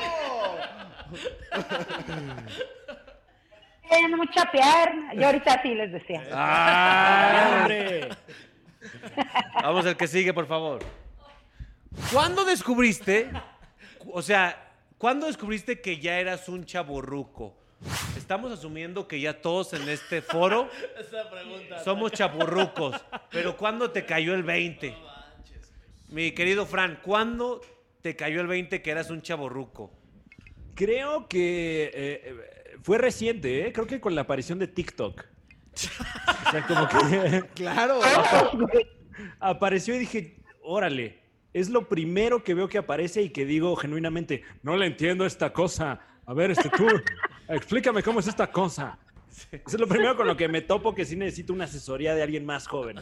Speaker 4: Tienen mucha pierna. Yo ahorita sí les decía.
Speaker 1: ¡Ah, hombre! Vamos al que sigue, por favor. ¿Cuándo descubriste? O sea, ¿cuándo descubriste que ya eras un chavorruco? Estamos asumiendo que ya todos en este foro somos chavorrucos. Pero ¿cuándo te cayó el veinte? Mi querido Fran, ¿cuándo te cayó el veinte que eras un chavorruco?
Speaker 5: Creo que eh, fue reciente, ¿eh? Creo que con la aparición de TikTok. O sea, como que...
Speaker 3: ¡Claro!
Speaker 5: Apareció y dije, órale, es lo primero que veo que aparece y que digo genuinamente, no le entiendo esta cosa. A ver, este tú, explícame cómo es esta cosa. Sí. Eso es lo primero con lo que me topo, que sí necesito una asesoría de alguien más joven.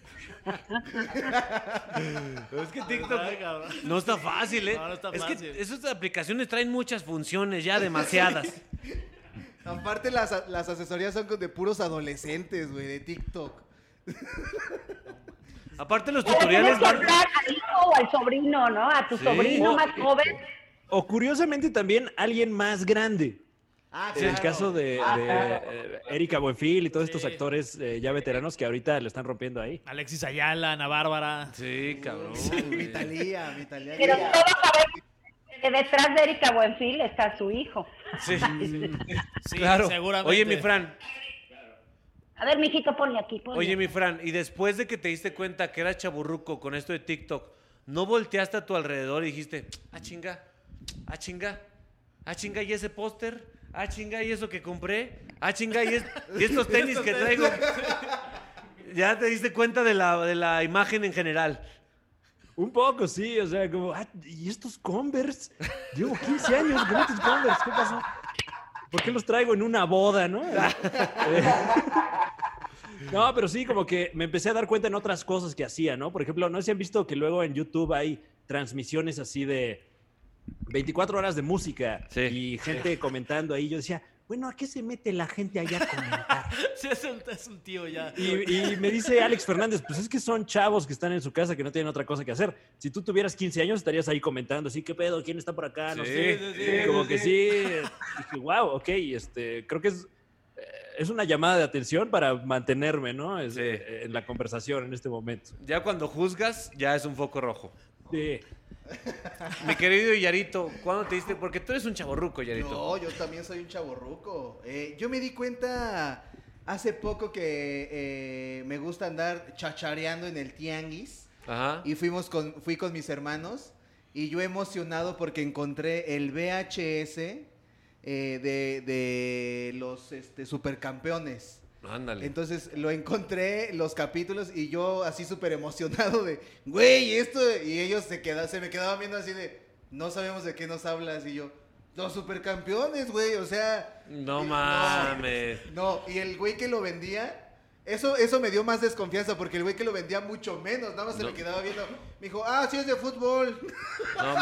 Speaker 1: Es que TikTok no está fácil, ¿eh?
Speaker 2: No, no está
Speaker 1: es
Speaker 2: fácil.
Speaker 1: que esas aplicaciones traen muchas funciones ya, demasiadas.
Speaker 3: Aparte las, las asesorías son de puros adolescentes, güey, de TikTok.
Speaker 1: Aparte los tutoriales
Speaker 4: van... al hijo o al sobrino, ¿no? A tu sí. sobrino o, más joven.
Speaker 5: O curiosamente también alguien más grande.
Speaker 3: Ah,
Speaker 5: claro. En el caso de, ah, de claro. eh, Erika Buenfil y todos sí. estos actores eh, ya veteranos que ahorita le están rompiendo ahí.
Speaker 2: Alexis Ayala, Ana Bárbara.
Speaker 1: Sí, cabrón.
Speaker 3: Sí, mi Talía, mi Talía.
Speaker 4: Pero todos sabemos que detrás de Erika Buenfil está su hijo.
Speaker 1: Sí, sí. sí claro.
Speaker 2: Seguramente.
Speaker 1: Oye, mi Fran.
Speaker 4: A ver, mijito, ponle aquí, ponle.
Speaker 1: Oye, mi Fran, y después de que te diste cuenta que eras chaburruco con esto de TikTok, ¿no volteaste a tu alrededor y dijiste, ah, chinga, ah, chinga, ah, chinga, y ese póster? Ah, chinga, ¿y eso que compré? Ah, chinga, ¿y, es, ¿y estos tenis que traigo? Ya te diste cuenta de la, de la imagen en general.
Speaker 5: Un poco, sí, o sea, como, ah, ¿y estos Converse? Llevo quince años con estos Converse, ¿qué pasó? ¿Por qué los traigo en una boda, no? No, pero sí, como que me empecé a dar cuenta en otras cosas que hacía, ¿no? Por ejemplo, no sé si han visto que luego en YouTube hay transmisiones así de veinticuatro horas de música sí, y gente sí. comentando ahí. Yo decía, bueno, ¿a qué se mete la gente allá a comentar?
Speaker 2: Sí, es un, es un tío ya.
Speaker 5: Y, y me dice Alex Fernández, pues es que son chavos que están en su casa que no tienen otra cosa que hacer. Si tú tuvieras quince años estarías ahí comentando, ¿sí? ¿Qué pedo? ¿Quién está por acá? No sí, sé. Sí, sí, como sí, que sí. sí. Dije, wow, ok, este, creo que es, es una llamada de atención para mantenerme, ¿no? Es, sí. En la conversación en este momento.
Speaker 1: Ya cuando juzgas, ya es un foco rojo.
Speaker 5: Sí.
Speaker 1: Mi querido Yarito, ¿cuándo te diste? Porque tú eres un chavorruco, Yarito.
Speaker 3: No, yo también soy un chavorruco. Eh, yo me di cuenta hace poco que eh, me gusta andar chachareando en el tianguis.
Speaker 1: Ajá.
Speaker 3: Y fuimos con, fui con mis hermanos y yo emocionado porque encontré el V H S eh, de, de los este, supercampeones.
Speaker 1: Ándale.
Speaker 3: Entonces lo encontré, los capítulos, y yo así súper emocionado de, güey, esto, y ellos se quedaban, se me quedaban viendo así de, no sabemos de qué nos hablas. Y yo, los supercampeones, güey, o sea...
Speaker 1: No
Speaker 3: y,
Speaker 1: mames.
Speaker 3: No, no, y el güey que lo vendía... Eso, eso me dio más desconfianza porque el güey que lo vendía mucho menos, nada más se
Speaker 1: no.
Speaker 3: me quedaba viendo. Me dijo, ah, sí es de fútbol.
Speaker 1: No,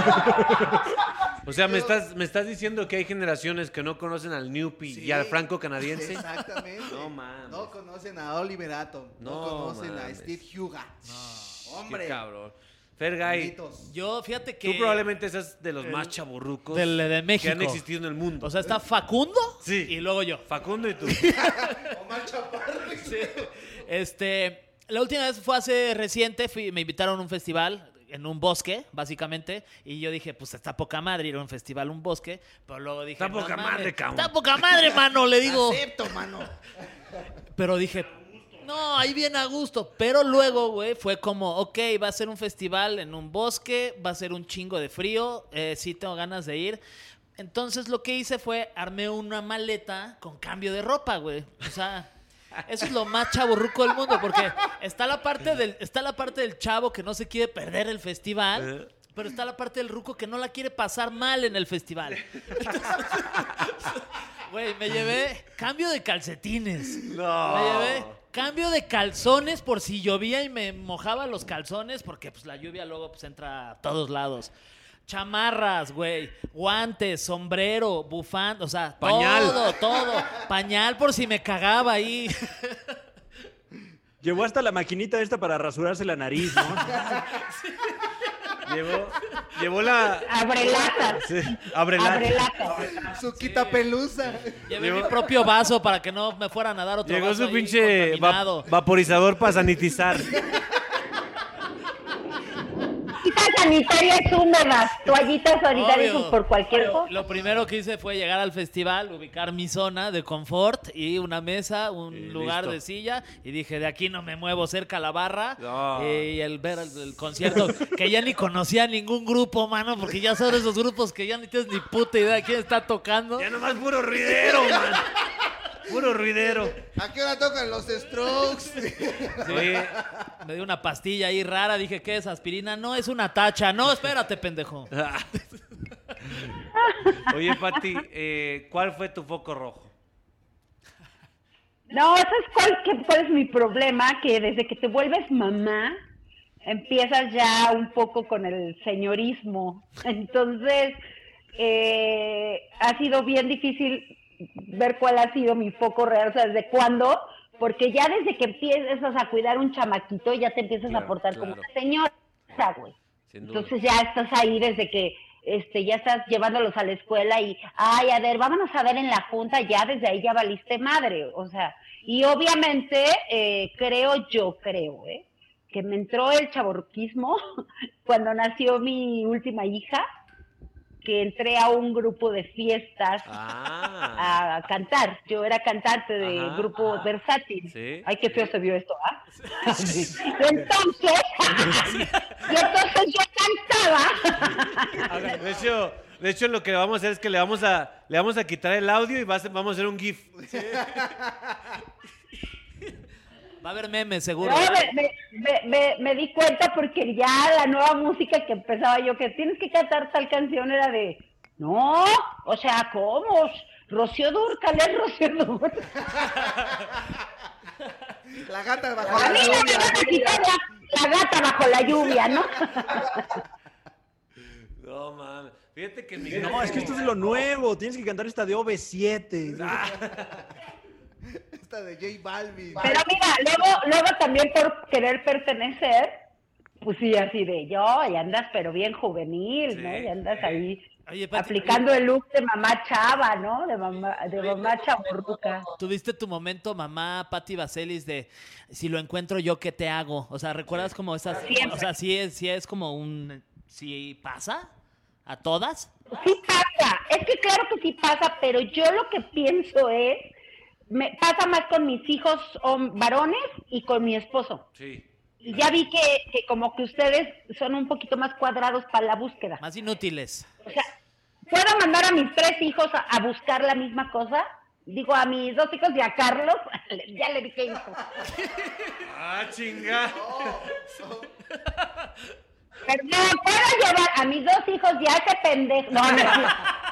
Speaker 1: o sea, me estás, me estás diciendo que hay generaciones que no conocen al Newpie
Speaker 3: Sí,
Speaker 1: y al franco canadiense.
Speaker 3: Exactamente.
Speaker 1: No mames.
Speaker 3: No conocen a Oliver Atom. No,
Speaker 1: No
Speaker 3: conocen
Speaker 1: mames.
Speaker 3: a Steve Huga.
Speaker 1: No,
Speaker 3: Hombre.
Speaker 1: qué cabrón. Fergay,
Speaker 3: Benditos.
Speaker 2: Yo, fíjate que...
Speaker 1: tú probablemente seas de los más chaburrucos
Speaker 2: Del de México.
Speaker 1: que han existido en el mundo.
Speaker 2: O sea, está Facundo
Speaker 1: Sí.
Speaker 2: y luego yo.
Speaker 1: Facundo y tú.
Speaker 3: Omar Chaparro.
Speaker 2: Sí. Este, la última vez fue hace reciente, fui, me invitaron a un festival en un bosque, básicamente, y yo dije, pues está poca madre ir a un festival, un bosque, pero luego dije...
Speaker 1: Está poca
Speaker 2: mames,
Speaker 1: madre, cabrón.
Speaker 2: Está poca madre, mano, le digo.
Speaker 3: Acepto, mano.
Speaker 2: Pero dije, no, ahí viene a gusto. Pero luego, güey, fue como, ok, va a ser un festival en un bosque, va a ser un chingo de frío, eh, sí tengo ganas de ir. Entonces lo que hice fue, armé una maleta con cambio de ropa, güey. O sea... Eso es lo más chavorruco del mundo, porque está la parte del, está la parte del chavo que no se quiere perder el festival, pero está la parte del ruco que no la quiere pasar mal en el festival. Güey, me llevé cambio de calcetines.
Speaker 1: No.
Speaker 2: Me llevé cambio de calzones por si llovía y me mojaba los calzones, porque pues la lluvia luego pues entra a todos lados. Chamarras, güey, guantes, sombrero, bufanda, o sea,
Speaker 1: Pañal.
Speaker 2: todo, todo. Pañal por si me cagaba ahí.
Speaker 5: Llevó hasta la maquinita esta para rasurarse la nariz, ¿no?
Speaker 1: Llevó, llevó la...
Speaker 4: Abre latas.
Speaker 1: Sí, abre la...
Speaker 4: Abre latas.
Speaker 3: Su quita pelusa.
Speaker 2: Llevé
Speaker 1: Llegó-
Speaker 2: mi propio vaso para que no me fueran a dar otro
Speaker 1: Llegó
Speaker 2: vaso
Speaker 1: su
Speaker 2: ahí
Speaker 1: pinche
Speaker 2: contaminado.
Speaker 1: va- vaporizador para sanitizar.
Speaker 4: Toallitas sanitarias húmedas, toallitas sanitarias
Speaker 2: Obvio.
Speaker 4: por cualquier cosa.
Speaker 2: Lo primero que hice fue llegar al festival, ubicar mi zona de confort y una mesa, un
Speaker 1: Y
Speaker 2: lugar
Speaker 1: listo.
Speaker 2: de silla y dije, de aquí no me muevo, cerca a la barra.
Speaker 1: No.
Speaker 2: Eh, y el ver el, el concierto, que ya ni conocía ningún grupo, mano, porque ya son esos grupos que ya ni tienes ni puta idea de quién está tocando.
Speaker 1: Ya nomás puro ruidero, man. Puro ruidero.
Speaker 3: ¿A qué hora tocan los Strokes?
Speaker 1: Oye,
Speaker 2: Me dio una pastilla ahí rara, dije, ¿qué es aspirina? No, es una tacha. No, espérate, pendejo.
Speaker 1: Oye, Pati, eh, ¿cuál fue tu foco rojo?
Speaker 4: No, ¿sabes cuál, qué- cuál es mi problema? Que desde que te vuelves mamá, empiezas ya un poco con el señorismo. Entonces, eh, ha sido bien difícil ver cuál ha sido mi foco real, o sea, desde cuándo, porque ya desde que empiezas a cuidar un chamaquito, ya te empiezas
Speaker 1: Claro,
Speaker 4: a portar
Speaker 1: claro.
Speaker 4: como una señora, güey.
Speaker 1: Sin duda.
Speaker 4: Entonces ya estás ahí desde que este ya estás llevándolos a la escuela y, ay, a ver, vámonos a ver en la junta, ya desde ahí ya valiste madre, o sea, y obviamente eh, creo, yo creo, ¿eh? que me entró el chavorruquismo cuando nació mi última hija, que entré a un grupo de fiestas
Speaker 1: Ah.
Speaker 4: a cantar. Yo era cantante de
Speaker 1: Ajá,
Speaker 4: grupo
Speaker 1: ajá.
Speaker 4: versátil.
Speaker 1: Sí,
Speaker 4: Ay, qué
Speaker 1: sí.
Speaker 4: feo se vio esto, ¿ah? Entonces, y entonces yo cantaba.
Speaker 1: De hecho, de hecho, lo que vamos a hacer es que le vamos a, le vamos a quitar el audio y va a ser- vamos a hacer un GIF.
Speaker 2: Va a haber memes, seguro.
Speaker 4: No, me, me, me, me- me di cuenta porque ya la nueva música que empezaba yo, que tienes que cantar tal canción, era de, no, o sea, ¿cómo? Rocío Dúrcal es Rocío Dúrcal.
Speaker 3: La gata bajo
Speaker 4: A
Speaker 3: la
Speaker 4: mí no me
Speaker 3: lluvia.
Speaker 4: van a quitar la, la gata bajo la lluvia, ¿no?
Speaker 1: No, mames. Fíjate que mi
Speaker 5: No, es que esto es lo nuevo. Tienes que cantar esta de O V siete.
Speaker 3: Esta de J Balvin.
Speaker 4: Pero mira, luego, luego también por querer pertenecer, pues sí, así de yo, y andas pero bien juvenil, ¿no?
Speaker 1: Sí.
Speaker 4: Y andas ahí
Speaker 2: Oye, Pati,
Speaker 4: aplicando el look de mamá chava, ¿no? De mamá, de mamá chavorruca.
Speaker 2: ¿Tuviste tu momento, mamá Patti Vaselis, de si lo encuentro yo, ¿qué te hago? O sea, ¿recuerdas como esas?
Speaker 4: Siempre.
Speaker 2: O sea, sí es, sí es como un... ¿Sí pasa? ¿A todas?
Speaker 4: Sí pasa, es que claro que sí pasa, pero yo lo que pienso es, me pasa más con mis hijos hom- varones y con mi esposo.
Speaker 1: Sí.
Speaker 4: Y ya vi que, que como que ustedes son un poquito más cuadrados para la búsqueda.
Speaker 2: Más inútiles.
Speaker 4: O sea, ¿puedo mandar a mis tres hijos a, a buscar la misma cosa? Digo, a mis dos hijos y a Carlos, ya le dije hijo.
Speaker 1: Ah, chinga.
Speaker 4: Pero no, puedo llevar, a a mis dos hijos ya ese pendejo. No, no, no.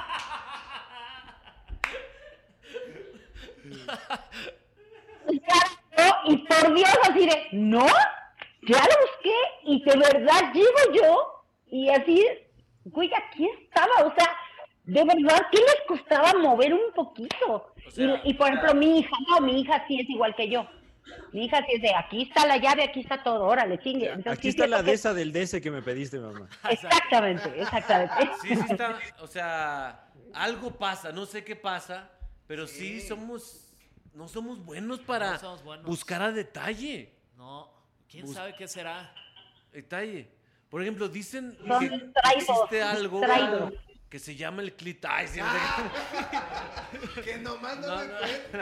Speaker 4: Y por Dios, así de, no, ya lo busqué y de verdad llego yo y así, güey, aquí estaba, o sea, de verdad, ¿qué les costaba mover un poquito? O sea, y, y por ejemplo, mi hija, no, mi hija sí es igual que yo. Mi hija sí es de, aquí está la llave, aquí está todo, órale, chingue. Entonces,
Speaker 5: aquí
Speaker 4: sí,
Speaker 5: está la
Speaker 4: que...
Speaker 5: de esa del D S que me pediste, mamá.
Speaker 4: Exactamente, exactamente.
Speaker 1: Sí, sí está, o sea, algo pasa, no sé qué pasa, pero sí, sí somos, no somos buenos para no somos buenos. Buscar a detalle.
Speaker 2: No, ¿quién
Speaker 1: Bus-
Speaker 2: sabe qué será?
Speaker 1: Detalle. Por ejemplo, dicen
Speaker 4: Son
Speaker 1: que
Speaker 4: traidos,
Speaker 1: existe algo
Speaker 4: traidos.
Speaker 1: que se llama el clit. Ay, sí,
Speaker 3: Ah, que nomás no,
Speaker 1: no,
Speaker 3: me
Speaker 1: no,
Speaker 3: encuentro.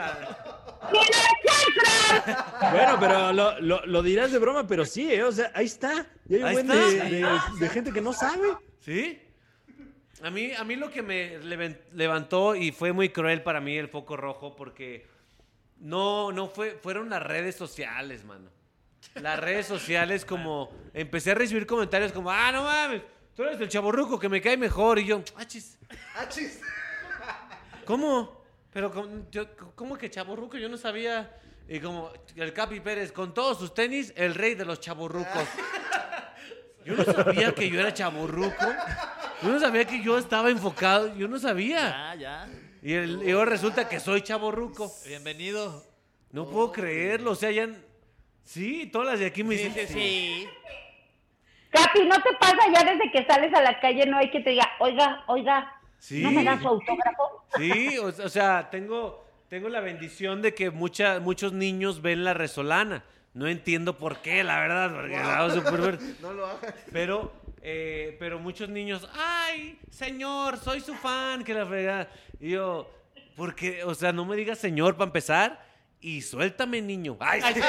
Speaker 1: no.
Speaker 5: Bueno, pero lo, lo, lo dirás de broma, pero sí, ¿eh? O sea, ahí está. Y hay un
Speaker 1: Ahí
Speaker 5: buen
Speaker 1: está.
Speaker 5: de, de, de gente que no sabe.
Speaker 1: ¿Sí? A mí, a mí lo que me leven- levantó y fue muy cruel para mí el foco rojo porque no, no fue, fueron las redes sociales, mano. Las redes sociales como, empecé a recibir comentarios como, ah, no mames, tú eres el chavorruco que me cae mejor. Y yo, ah, chis,
Speaker 3: Ah, chis.
Speaker 1: ¿cómo? Pero, ¿cómo, yo, ¿cómo que chavorruco? Yo no sabía. Y como el Capi Pérez, con todos sus tenis, el rey de los chavorrucos. Yo no sabía que yo era chavorruco. Yo no sabía que yo estaba enfocado. Yo no sabía.
Speaker 2: Ya, ya.
Speaker 1: Y, el, y ahora resulta que soy chavorruco.
Speaker 2: Bienvenido.
Speaker 1: No puedo creerlo. O sea, ya... Sí, todas las de aquí me
Speaker 2: Sí,
Speaker 1: dicen...
Speaker 2: sí, sí.
Speaker 4: Capi, ¿no te pasa ya desde que sales a la calle no hay que te diga, oiga, oiga,
Speaker 1: Sí.
Speaker 4: ¿no me da su autógrafo?
Speaker 1: Sí, o, o sea, tengo, tengo la bendición de que mucha, muchos niños ven La Resolana. No entiendo por qué, la verdad, porque la hago súper ver-
Speaker 3: No lo hagas.
Speaker 1: Pero, eh, pero muchos niños, ay, señor, soy su fan, que la fregada. Y yo, porque, o sea, no me digas señor para empezar y suéltame, niño. Ay, sí.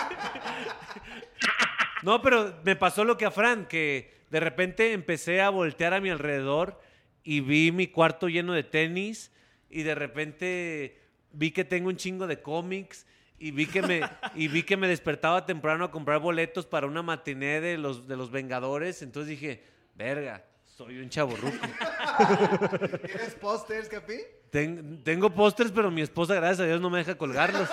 Speaker 1: No, pero me pasó lo que a Fran, que de repente empecé a voltear a mi alrededor y vi mi cuarto lleno de tenis y de repente vi que tengo un chingo de cómics y vi que me y vi que me despertaba temprano a comprar boletos para una matiné de los de los Vengadores, entonces dije, verga, soy un chavorruco.
Speaker 3: ¿Tienes pósters, Capi?
Speaker 1: Ten- tengo pósters, pero mi esposa, gracias a Dios, no me deja colgarlos.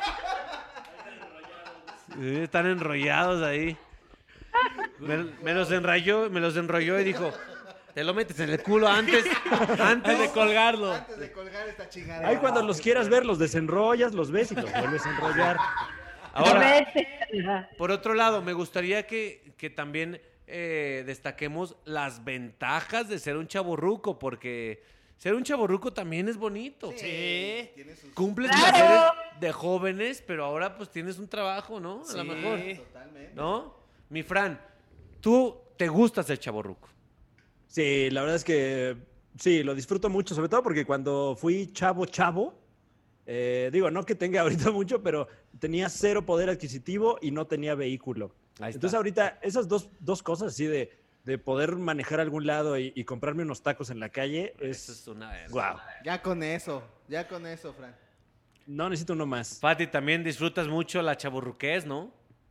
Speaker 1: Sí, están enrollados ahí. Me, me los enrolló, me los enrolló y dijo, te lo metes en el culo antes, antes de colgarlo.
Speaker 3: Antes de colgar esta chingada.
Speaker 5: Ahí cuando los quieras ver, los desenrollas, los ves y los vuelves a enrollar.
Speaker 1: Ahora,
Speaker 4: Ajá.
Speaker 1: por otro lado, me gustaría que, que también eh, destaquemos las ventajas de ser un chavorruco, porque ser un chavorruco también es bonito.
Speaker 2: Sí.
Speaker 3: Tiene sus...
Speaker 1: Cumples
Speaker 4: ¡Claro!
Speaker 1: placeres de jóvenes, pero ahora pues tienes un trabajo, ¿no? A lo
Speaker 2: Sí.
Speaker 1: mejor,
Speaker 3: Totalmente.
Speaker 1: ¿no? Mi Fran, tú te gusta ser chavorruco.
Speaker 5: Sí, la verdad es que sí, lo disfruto mucho, sobre todo porque cuando fui chavo, chavo, eh, digo, no que tenga ahorita mucho, pero tenía cero poder adquisitivo y no tenía vehículo.
Speaker 1: Ahí está.
Speaker 5: Entonces ahorita esas dos, dos cosas así de, de poder manejar a algún lado y, y comprarme unos tacos en la calle
Speaker 1: Eso
Speaker 5: es...
Speaker 1: es una verga.
Speaker 5: Wow.
Speaker 3: Ya con eso, ya con eso, Fran.
Speaker 5: No necesito uno más.
Speaker 1: Fati, también disfrutas mucho la chavorruquez, ¿no?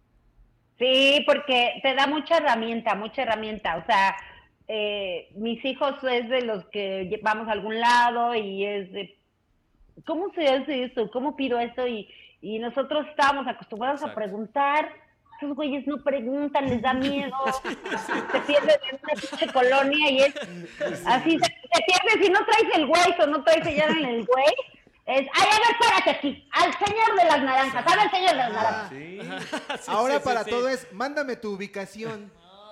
Speaker 4: Sí, porque te da mucha herramienta, mucha herramienta. O sea, eh, mis hijos es de los que vamos a algún lado y es de, ¿cómo se hace esto? ¿Cómo pido esto? Y, y nosotros estábamos acostumbrados
Speaker 1: Exacto.
Speaker 4: a preguntar. Esos güeyes no preguntan, les da miedo. Se pierden en una pinche colonia y es así. Se, se pierde si no traes el güey o no traes sellado en el güey. Es, ay, a ver, párate aquí. Al señor de las naranjas. A ver, señor de las naranjas.
Speaker 1: Sí.
Speaker 2: Sí,
Speaker 3: Ahora
Speaker 2: sí, sí,
Speaker 3: para
Speaker 2: sí.
Speaker 3: todo es, mándame tu ubicación.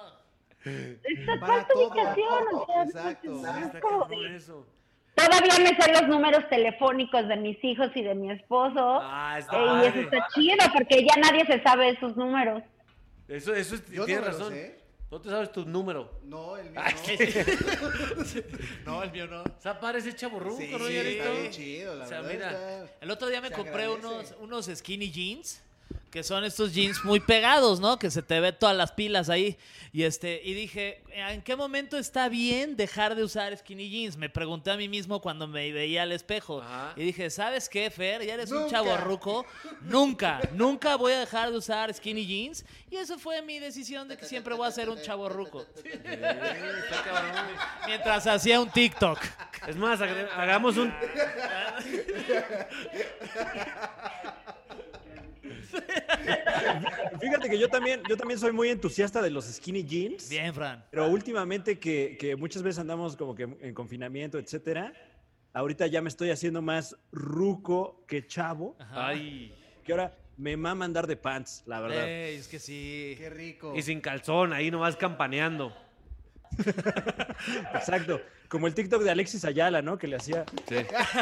Speaker 4: Esta
Speaker 3: Para
Speaker 4: falta de
Speaker 3: todo.
Speaker 4: ubicación, o sea,
Speaker 3: Exacto.
Speaker 4: no,
Speaker 1: Está
Speaker 4: como-
Speaker 1: cabrón eso.
Speaker 4: Todavía me sé los números telefónicos de mis hijos y de mi esposo.
Speaker 1: Ah, está
Speaker 4: eh, y eso
Speaker 1: padre.
Speaker 4: está chido porque ya nadie se sabe esos números.
Speaker 1: Eso, eso es,
Speaker 3: Yo no
Speaker 1: tienes
Speaker 3: me lo
Speaker 1: razón.
Speaker 3: sé.
Speaker 1: No te sabes tu número.
Speaker 3: No, el mío
Speaker 1: Ay,
Speaker 3: no.
Speaker 2: No, el mío no.
Speaker 1: O sea, parece chavorruco,
Speaker 3: Sí,
Speaker 1: ¿no?
Speaker 3: sí,
Speaker 1: Yarito?
Speaker 3: está bien chido, la
Speaker 1: O sea,
Speaker 3: verdad.
Speaker 1: mira.
Speaker 3: está-
Speaker 2: El otro día me
Speaker 3: Se
Speaker 2: compré
Speaker 3: agradece.
Speaker 2: unos, unos skinny jeans que son estos jeans muy pegados, ¿no? Que se te ve todas las pilas ahí. Y este y dije, ¿en qué momento está bien dejar de usar skinny jeans? Me pregunté a mí mismo cuando me veía al espejo.
Speaker 1: Ajá.
Speaker 2: Y dije, ¿sabes qué, Fer? Ya eres
Speaker 3: Nunca.
Speaker 2: un chavorruco. Nunca, nunca voy a dejar de usar skinny jeans. Y eso fue mi decisión de que siempre voy a ser un chavorruco. Mientras hacía un TikTok.
Speaker 1: Es más, hag- hagamos un...
Speaker 5: Fíjate que yo también, yo también soy muy entusiasta de los skinny jeans.
Speaker 2: Bien, Fran.
Speaker 5: Pero últimamente que, que muchas veces andamos como que en confinamiento, etcétera, ahorita ya me estoy haciendo más ruco que chavo.
Speaker 2: Ajá.
Speaker 1: Ay.
Speaker 5: Que ahora me mama andar de pants, la verdad.
Speaker 2: Ey, es que sí.
Speaker 3: Qué rico.
Speaker 1: Y sin calzón, ahí nomás campaneando.
Speaker 5: Exacto. Como el TikTok de Alexis Ayala, ¿no? Que le hacía...
Speaker 1: Sí.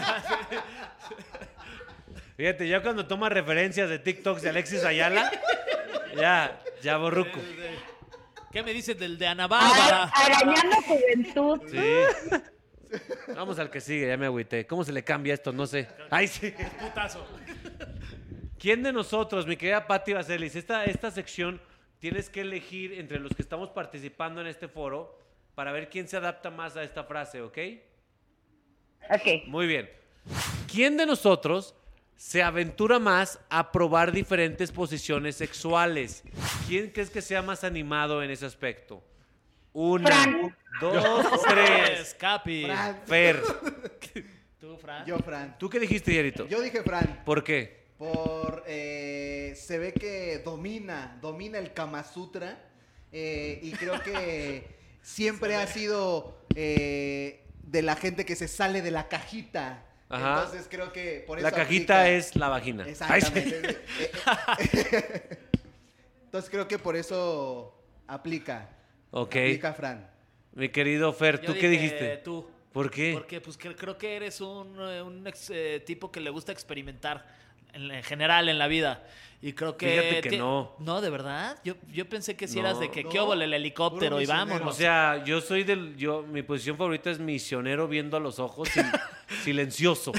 Speaker 1: Fíjate, ya cuando toma referencias de TikToks de Alexis Ayala, ya, ya borruco.
Speaker 2: ¿Qué me dices del de Ana
Speaker 4: Ara-
Speaker 2: Bárbara?
Speaker 4: Arañando juventud.
Speaker 1: Sí. Vamos al que sigue, ya me agüité. ¿Cómo se le cambia esto? No sé. Ay, sí.
Speaker 2: Putazo.
Speaker 1: ¿Quién de nosotros, mi querida Patti Vaselis, esta, esta sección tienes que elegir entre los que estamos participando en este foro para ver quién se adapta más a esta frase, ¿ok?
Speaker 4: Ok.
Speaker 1: Muy bien. ¿Quién de nosotros se aventura más a probar diferentes posiciones sexuales? ¿Quién crees que sea más animado en ese aspecto? Una,
Speaker 4: Fran.
Speaker 1: dos, tres.
Speaker 2: Capi.
Speaker 3: Fran.
Speaker 1: Fer.
Speaker 2: ¿Tú, Fran?
Speaker 3: Yo, Fran.
Speaker 1: ¿Tú qué dijiste, Yerito?
Speaker 3: Yo dije Fran.
Speaker 1: ¿Por qué?
Speaker 3: Por eh, se ve que domina, domina el Kama Sutra eh, y creo que siempre ha sido eh, de la gente que se sale de la cajita.
Speaker 1: Ajá.
Speaker 3: Entonces creo que por eso
Speaker 1: La cajita
Speaker 3: aplica.
Speaker 1: es la vagina.
Speaker 3: Exactamente. Eh, eh, Entonces creo que por eso aplica.
Speaker 1: Ok.
Speaker 3: Aplica Fran.
Speaker 1: Mi querido Fer,
Speaker 2: Yo
Speaker 1: ¿tú qué
Speaker 2: dije,
Speaker 1: dijiste?
Speaker 2: Tú.
Speaker 1: ¿Por qué?
Speaker 2: Porque pues que- creo que eres un, eh, un ex- eh, tipo que le gusta experimentar en, en general en la vida. Y creo que...
Speaker 1: Fíjate que
Speaker 2: ti-
Speaker 1: no.
Speaker 2: No, ¿de verdad? Yo, yo pensé que si
Speaker 1: No.
Speaker 2: eras de que
Speaker 3: No.
Speaker 2: qué óvole el helicóptero
Speaker 3: Puro
Speaker 2: y
Speaker 3: misionero.
Speaker 2: vámonos.
Speaker 1: O sea, yo soy del... yo Mi posición favorita es misionero viendo a los ojos, sil- silencioso.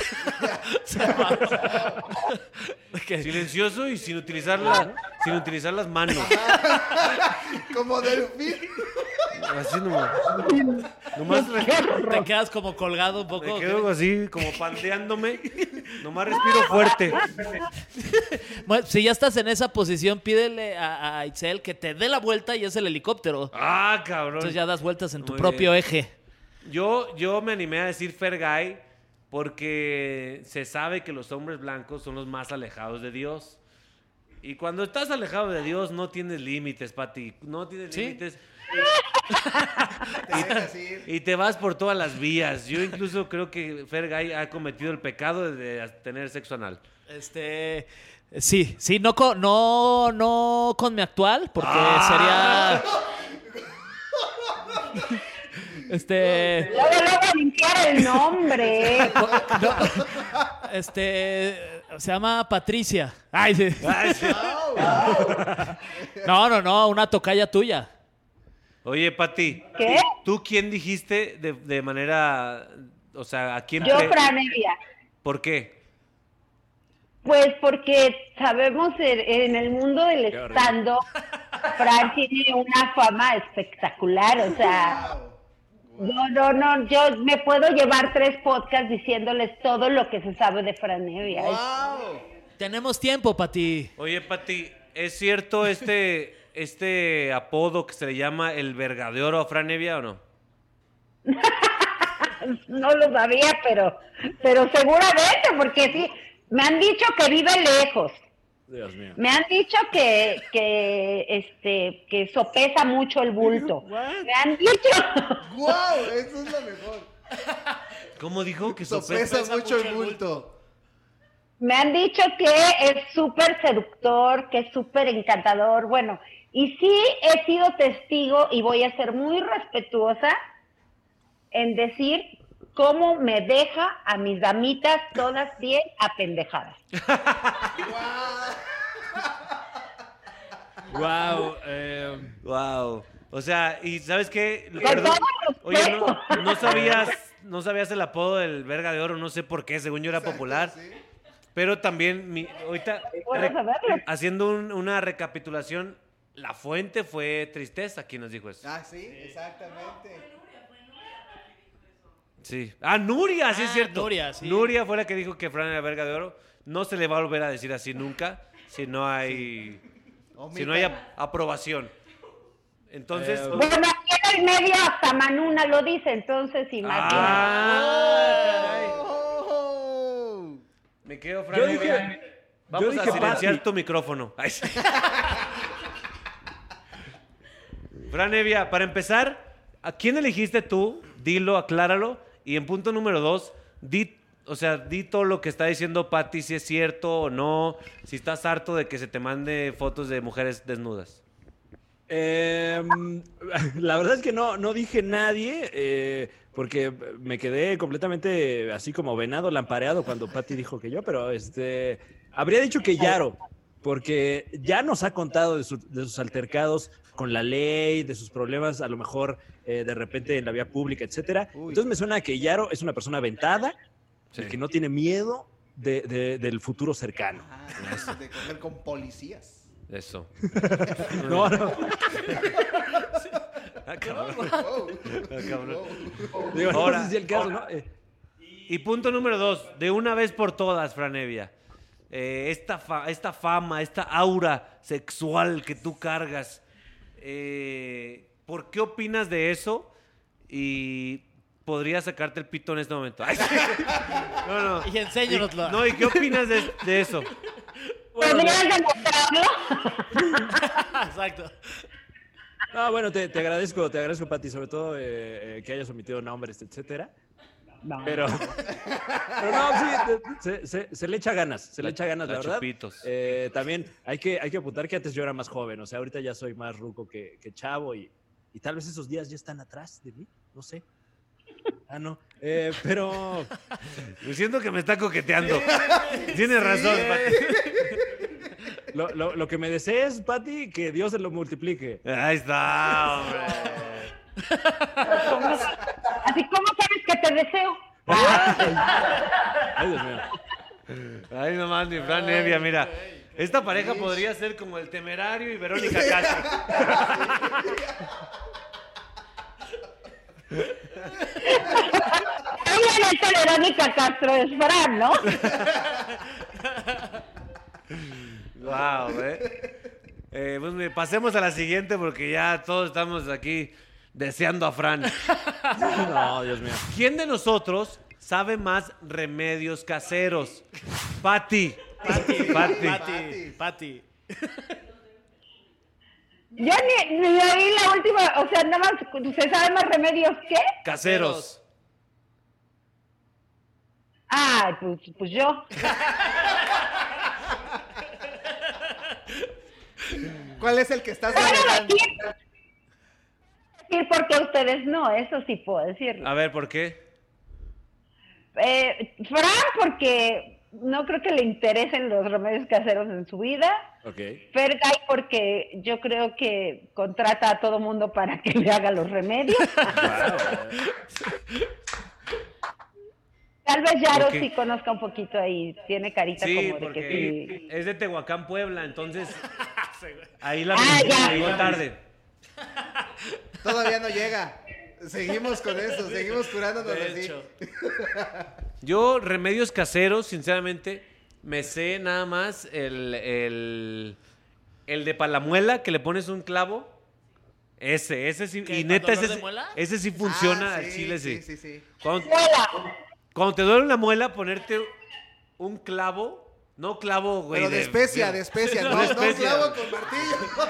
Speaker 2: Que-
Speaker 1: Silencioso y sin utilizar, la, sin utilizar las manos.
Speaker 3: Como delfín.
Speaker 1: Así nomás. Nomás re-
Speaker 2: te quedas como colgado un
Speaker 1: me
Speaker 2: poco.
Speaker 1: quedo así, como pandeándome. Nomás respiro fuerte.
Speaker 2: Bueno, si ya estás en esa posición, pídele a, a Itzel que te dé la vuelta y es el helicóptero.
Speaker 1: Ah, cabrón.
Speaker 2: Entonces ya das vueltas en tu
Speaker 1: Muy
Speaker 2: propio
Speaker 1: bien.
Speaker 2: eje.
Speaker 1: Yo, yo me animé a decir Fair Guy porque se sabe que los hombres blancos son los más alejados de Dios. Y cuando estás alejado de Dios no tienes límites, Pati. No tienes
Speaker 2: ¿Sí?
Speaker 1: límites.
Speaker 3: Te dejas ir.
Speaker 1: Y te vas por todas las vías. Yo incluso creo que Fair Guy ha cometido el pecado de tener sexo anal.
Speaker 2: Este... Sí, sí, no con, no, no con mi actual, porque
Speaker 1: Ah.
Speaker 2: sería... Este...
Speaker 4: Luego, luego a limpiar el nombre.
Speaker 2: Este... Se llama Patricia. Ay, sí.
Speaker 1: Ay, sí.
Speaker 2: No, no, no, una tocaya tuya.
Speaker 1: Oye, Pati.
Speaker 4: ¿Qué?
Speaker 1: ¿Tú quién dijiste de, de manera... O sea, ¿a quién?
Speaker 4: Yo,
Speaker 1: pre-
Speaker 4: Fran Evia.
Speaker 1: ¿Por qué?
Speaker 4: Pues porque sabemos en, en el mundo del
Speaker 5: Qué horrible.
Speaker 4: stand-up, Fran tiene una fama espectacular, o sea, no, no, no, yo me puedo llevar tres podcasts diciéndoles todo lo que se sabe de Fran Evia.
Speaker 3: ¡Wow!
Speaker 2: Tenemos tiempo, Pati.
Speaker 1: Oye, Pati, ¿es cierto este, este apodo que se le llama el verga de oro a Fran Evia o no?
Speaker 4: No lo sabía, pero, pero seguramente, porque sí, me han dicho que vive lejos.
Speaker 5: Dios mío.
Speaker 4: Me han dicho que, que, este, que sopesa mucho el bulto. Me han dicho.
Speaker 3: ¡Wow! Eso es lo mejor.
Speaker 1: ¿Cómo dijo que sopesa?
Speaker 3: Sopesa mucho el bulto.
Speaker 4: Me han dicho que es súper seductor, que es súper encantador. Bueno, y sí he sido testigo y voy a ser muy respetuosa en decir cómo me deja a mis damitas todas bien apendejadas.
Speaker 5: Wow. Eh,
Speaker 1: Wow. O sea, y ¿sabes qué?
Speaker 4: Con
Speaker 1: Perdón.
Speaker 4: todo
Speaker 1: Oye, no,
Speaker 4: respeto.
Speaker 1: no sabías, no sabías el apodo del verga de oro, no sé por qué, según yo era
Speaker 3: Exacto,
Speaker 1: popular.
Speaker 3: sí.
Speaker 1: Pero también, mi, ahorita, re, haciendo un, una recapitulación, la fuente fue Tristeza quien nos dijo eso.
Speaker 3: Ah, sí, exactamente.
Speaker 1: Sí. Ah, Nuria, sí ah, es cierto.
Speaker 2: Nuria, sí.
Speaker 1: Nuria fue la que dijo que Fran era verga de oro. No se le va a volver a decir así nunca si no hay, sí. si no hay a, aprobación. Entonces... Eh,
Speaker 4: bueno, aquí en el medio hasta Manuna lo dice, entonces imagínate.
Speaker 1: Ah, oh, me quedo, Fran. Dije, Vamos a silenciar Pati. tu micrófono. Ay, sí. Fran Evia, para empezar, ¿a quién elegiste tú? Dilo, acláralo. Y en punto número dos, di, o sea, di todo lo que está diciendo Pati, si es cierto o no, si estás harto de que se te mande fotos de mujeres desnudas.
Speaker 5: Eh, la verdad es que no, no dije nadie, eh, porque me quedé completamente así como venado, lampareado cuando Pati dijo que yo, pero este, habría dicho que Yaro, porque ya nos ha contado de, su, de sus altercados con la ley, de sus problemas a lo mejor eh, de repente en la vía pública, etcétera. Uy. Entonces me suena que Yaro es una persona aventada, sí. que no tiene miedo de, de, del futuro cercano.
Speaker 3: Ah, de coger con policías.
Speaker 1: Eso.
Speaker 5: no, no.
Speaker 1: Ah, cabrón. Ah, cabrón.
Speaker 5: Digo,
Speaker 1: ahora,
Speaker 5: no sé si el caso, ¿no? Eh.
Speaker 1: Y punto número dos, de una vez por todas, Fran Evia. Eh, esta, fa- esta fama, esta aura sexual que tú cargas, eh, ¿por qué opinas de eso? Y podría sacarte el pito en este momento. Ay, sí. No, no.
Speaker 2: Y enséñanoslo.
Speaker 1: No, ¿y qué opinas de, de eso?
Speaker 4: ¿Podrías demostrarlo?
Speaker 2: Exacto.
Speaker 5: No, bueno, te, te agradezco, te agradezco, Pati, sobre todo eh, eh, que hayas omitido nombres, etcétera. No. Pero, pero no, sí, se, se, se le echa ganas, se le echa ganas, la, la verdad. Eh, también hay que, hay que apuntar que antes yo era más joven, o sea, ahorita ya soy más ruco que, que chavo y, y tal vez esos días ya están atrás de mí, no sé. Ah, no, eh, pero...
Speaker 1: Me siento que me está coqueteando. Sí, Tienes sí. razón, Pati.
Speaker 5: Lo, lo, lo que me desees, Pati, que Dios se lo multiplique.
Speaker 1: Ahí está, hombre.
Speaker 4: Así como sabes que te deseo.
Speaker 5: Ay, Dios mío.
Speaker 1: Ay, nomás, mi Fran Evia, mira. Esta pareja podría ser como el Temerario y Verónica Castro.
Speaker 4: Ella no es Verónica Castro, es Fran, ¿no?
Speaker 1: Wow, ¿eh? eh pues pasemos a la siguiente porque ya todos estamos aquí deseando a Fran.
Speaker 5: No, Dios mío.
Speaker 1: ¿Quién de nosotros sabe más remedios caseros? Pati.
Speaker 2: Pati.
Speaker 1: Pati.
Speaker 2: Pati. Pati.
Speaker 4: Yo ni, ni oí la última, o sea, nada más, ¿se sabe más remedios qué?
Speaker 1: Caseros.
Speaker 4: Ah, pues, pues yo.
Speaker 3: ¿Cuál es el que estás
Speaker 4: manejando? Decir por qué ustedes no, eso sí puedo decirlo.
Speaker 1: A ver, ¿por qué?
Speaker 4: Eh, Fran, porque no creo que le interesen los remedios caseros en su vida.
Speaker 5: Okay.
Speaker 4: Fergay, porque yo creo que contrata a todo mundo para que le haga los remedios. Tal vez Yaro okay. sí conozca un poquito ahí, tiene carita
Speaker 1: sí,
Speaker 4: como de que sí.
Speaker 1: Es de Tehuacán, Puebla, entonces ahí la ah, llegó tarde.
Speaker 3: Todavía no llega. Seguimos con eso, seguimos curándonos así.
Speaker 1: Yo, remedios caseros, sinceramente, me sé nada más el, el, el de palamuela, que le pones un clavo. Ese, ese sí. Y neta, ese, ese sí funciona.
Speaker 3: Ah, sí,
Speaker 1: al chile sí.
Speaker 3: sí, sí, sí.
Speaker 1: Cuando, cuando te duele una muela, ponerte un clavo. No clavo, güey.
Speaker 3: Pero de, de especia, de, de especia. No, no, de especia. No clavo con martillo.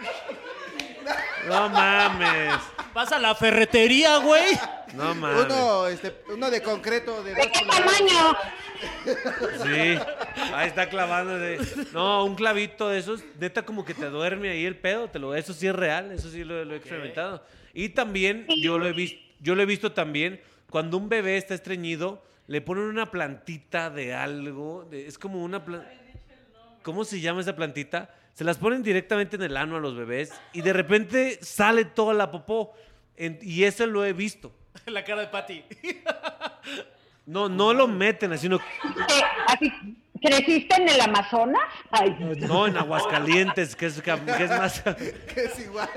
Speaker 1: No mames.
Speaker 2: ¿Vas a la ferretería, güey?
Speaker 1: No mames.
Speaker 3: Uno, este, uno de concreto de...
Speaker 4: ¿De qué tamaño?
Speaker 1: Sí, ahí está clavando. De... No, un clavito de esos, neta como que te duerme ahí el pedo. Te lo... Eso sí es real, eso sí lo, lo he experimentado. Y también, yo lo he visto, yo lo he visto también, cuando un bebé está estreñido, le ponen una plantita de algo. De... Es como una planta... ¿Cómo se llama esa plantita? Se las ponen directamente en el ano a los bebés y de repente sale toda la popó. En, y eso lo he visto.
Speaker 2: La cara de Pati.
Speaker 1: No, no lo meten, sino...
Speaker 4: Así, ¿Creciste en el Amazonas? Ay.
Speaker 1: No, en Aguascalientes, que es, que es más...
Speaker 3: Que es igual.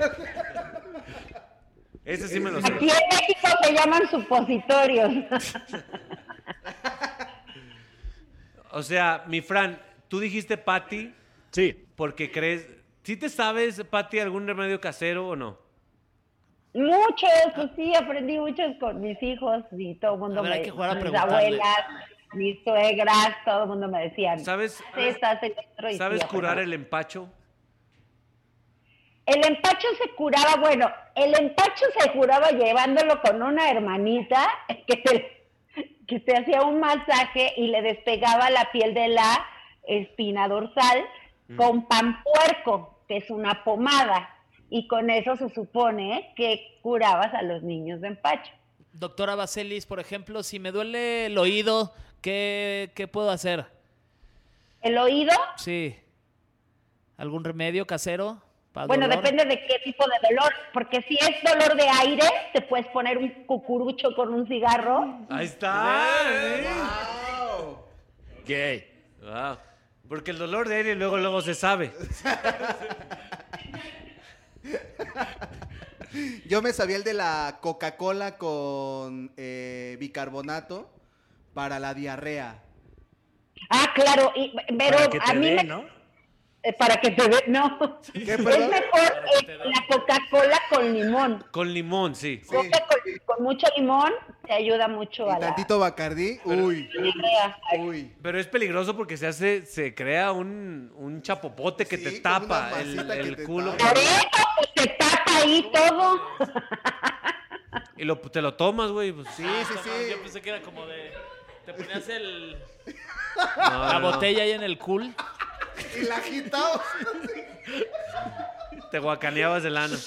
Speaker 1: Ese sí me lo sé.
Speaker 4: Aquí en México se llaman supositorios.
Speaker 1: O sea, mi Fran, tú dijiste Pati
Speaker 5: Sí.
Speaker 1: porque crees... ¿Sí te sabes, Pati, algún remedio casero o no?
Speaker 4: Muchos, pues sí, aprendí muchos con mis hijos y todo el mundo
Speaker 2: A ver,
Speaker 4: me...
Speaker 2: hay que jugar a
Speaker 4: mis
Speaker 2: preguntarle.
Speaker 4: abuelas, mis suegras, todo el mundo me decían...
Speaker 1: ¿Sabes,
Speaker 4: "Esta, haz el otro", y
Speaker 1: ¿sabes
Speaker 4: sí,
Speaker 1: curar
Speaker 4: aprendí.
Speaker 1: el empacho?
Speaker 4: El empacho se curaba, bueno, el empacho se curaba llevándolo con una hermanita que te, que te hacía un masaje y le despegaba la piel de la espina dorsal mm. con pan puerco, que es una pomada, y con eso se supone que curabas a los niños de empacho.
Speaker 2: Doctora Baselis, por ejemplo, si me duele el oído, ¿qué, qué puedo hacer?
Speaker 4: ¿El oído?
Speaker 2: Sí. ¿Algún remedio casero?
Speaker 4: Bueno,
Speaker 2: dolor?
Speaker 4: depende de qué tipo de dolor, porque si es dolor de aire, te puedes poner un cucurucho con un cigarro.
Speaker 1: Ahí está. ¿eh?
Speaker 3: Wow.
Speaker 5: Gay.
Speaker 1: Wow. Porque el dolor de aire luego, luego se sabe.
Speaker 3: Yo me sabía el de la Coca-Cola con eh, bicarbonato para la diarrea.
Speaker 4: Ah, claro, y, pero
Speaker 5: Para que te
Speaker 4: a mí
Speaker 5: dé,
Speaker 4: me...
Speaker 5: ¿no?
Speaker 4: Eh, Para que te dé, no.
Speaker 3: ¿Qué,
Speaker 4: Es
Speaker 3: perdón?
Speaker 4: mejor eh, la Coca-Cola con limón.
Speaker 1: Con limón, sí.
Speaker 3: Sí.
Speaker 4: Coca con, con mucho limón te ayuda mucho a
Speaker 3: Y
Speaker 4: la
Speaker 3: tantito Bacardí. Uy.
Speaker 4: diarrea.
Speaker 3: Uy.
Speaker 1: Pero es peligroso porque se hace, se crea un, un chapopote que
Speaker 3: Sí,
Speaker 1: te
Speaker 3: como
Speaker 1: tapa
Speaker 3: una
Speaker 1: el,
Speaker 3: masita que
Speaker 1: el
Speaker 3: te
Speaker 1: culo.
Speaker 3: tapa.
Speaker 4: Por eso pues, te tapa ahí todo.
Speaker 1: Y lo, te lo tomas, güey. Pues,
Speaker 3: Sí, sí, sí.
Speaker 2: Yo pensé que era como de... Te ponías el...
Speaker 1: no,
Speaker 2: la
Speaker 1: no,
Speaker 2: botella ahí en el cool.
Speaker 3: Y la agitamos.
Speaker 1: no. Te guacaneabas el ano.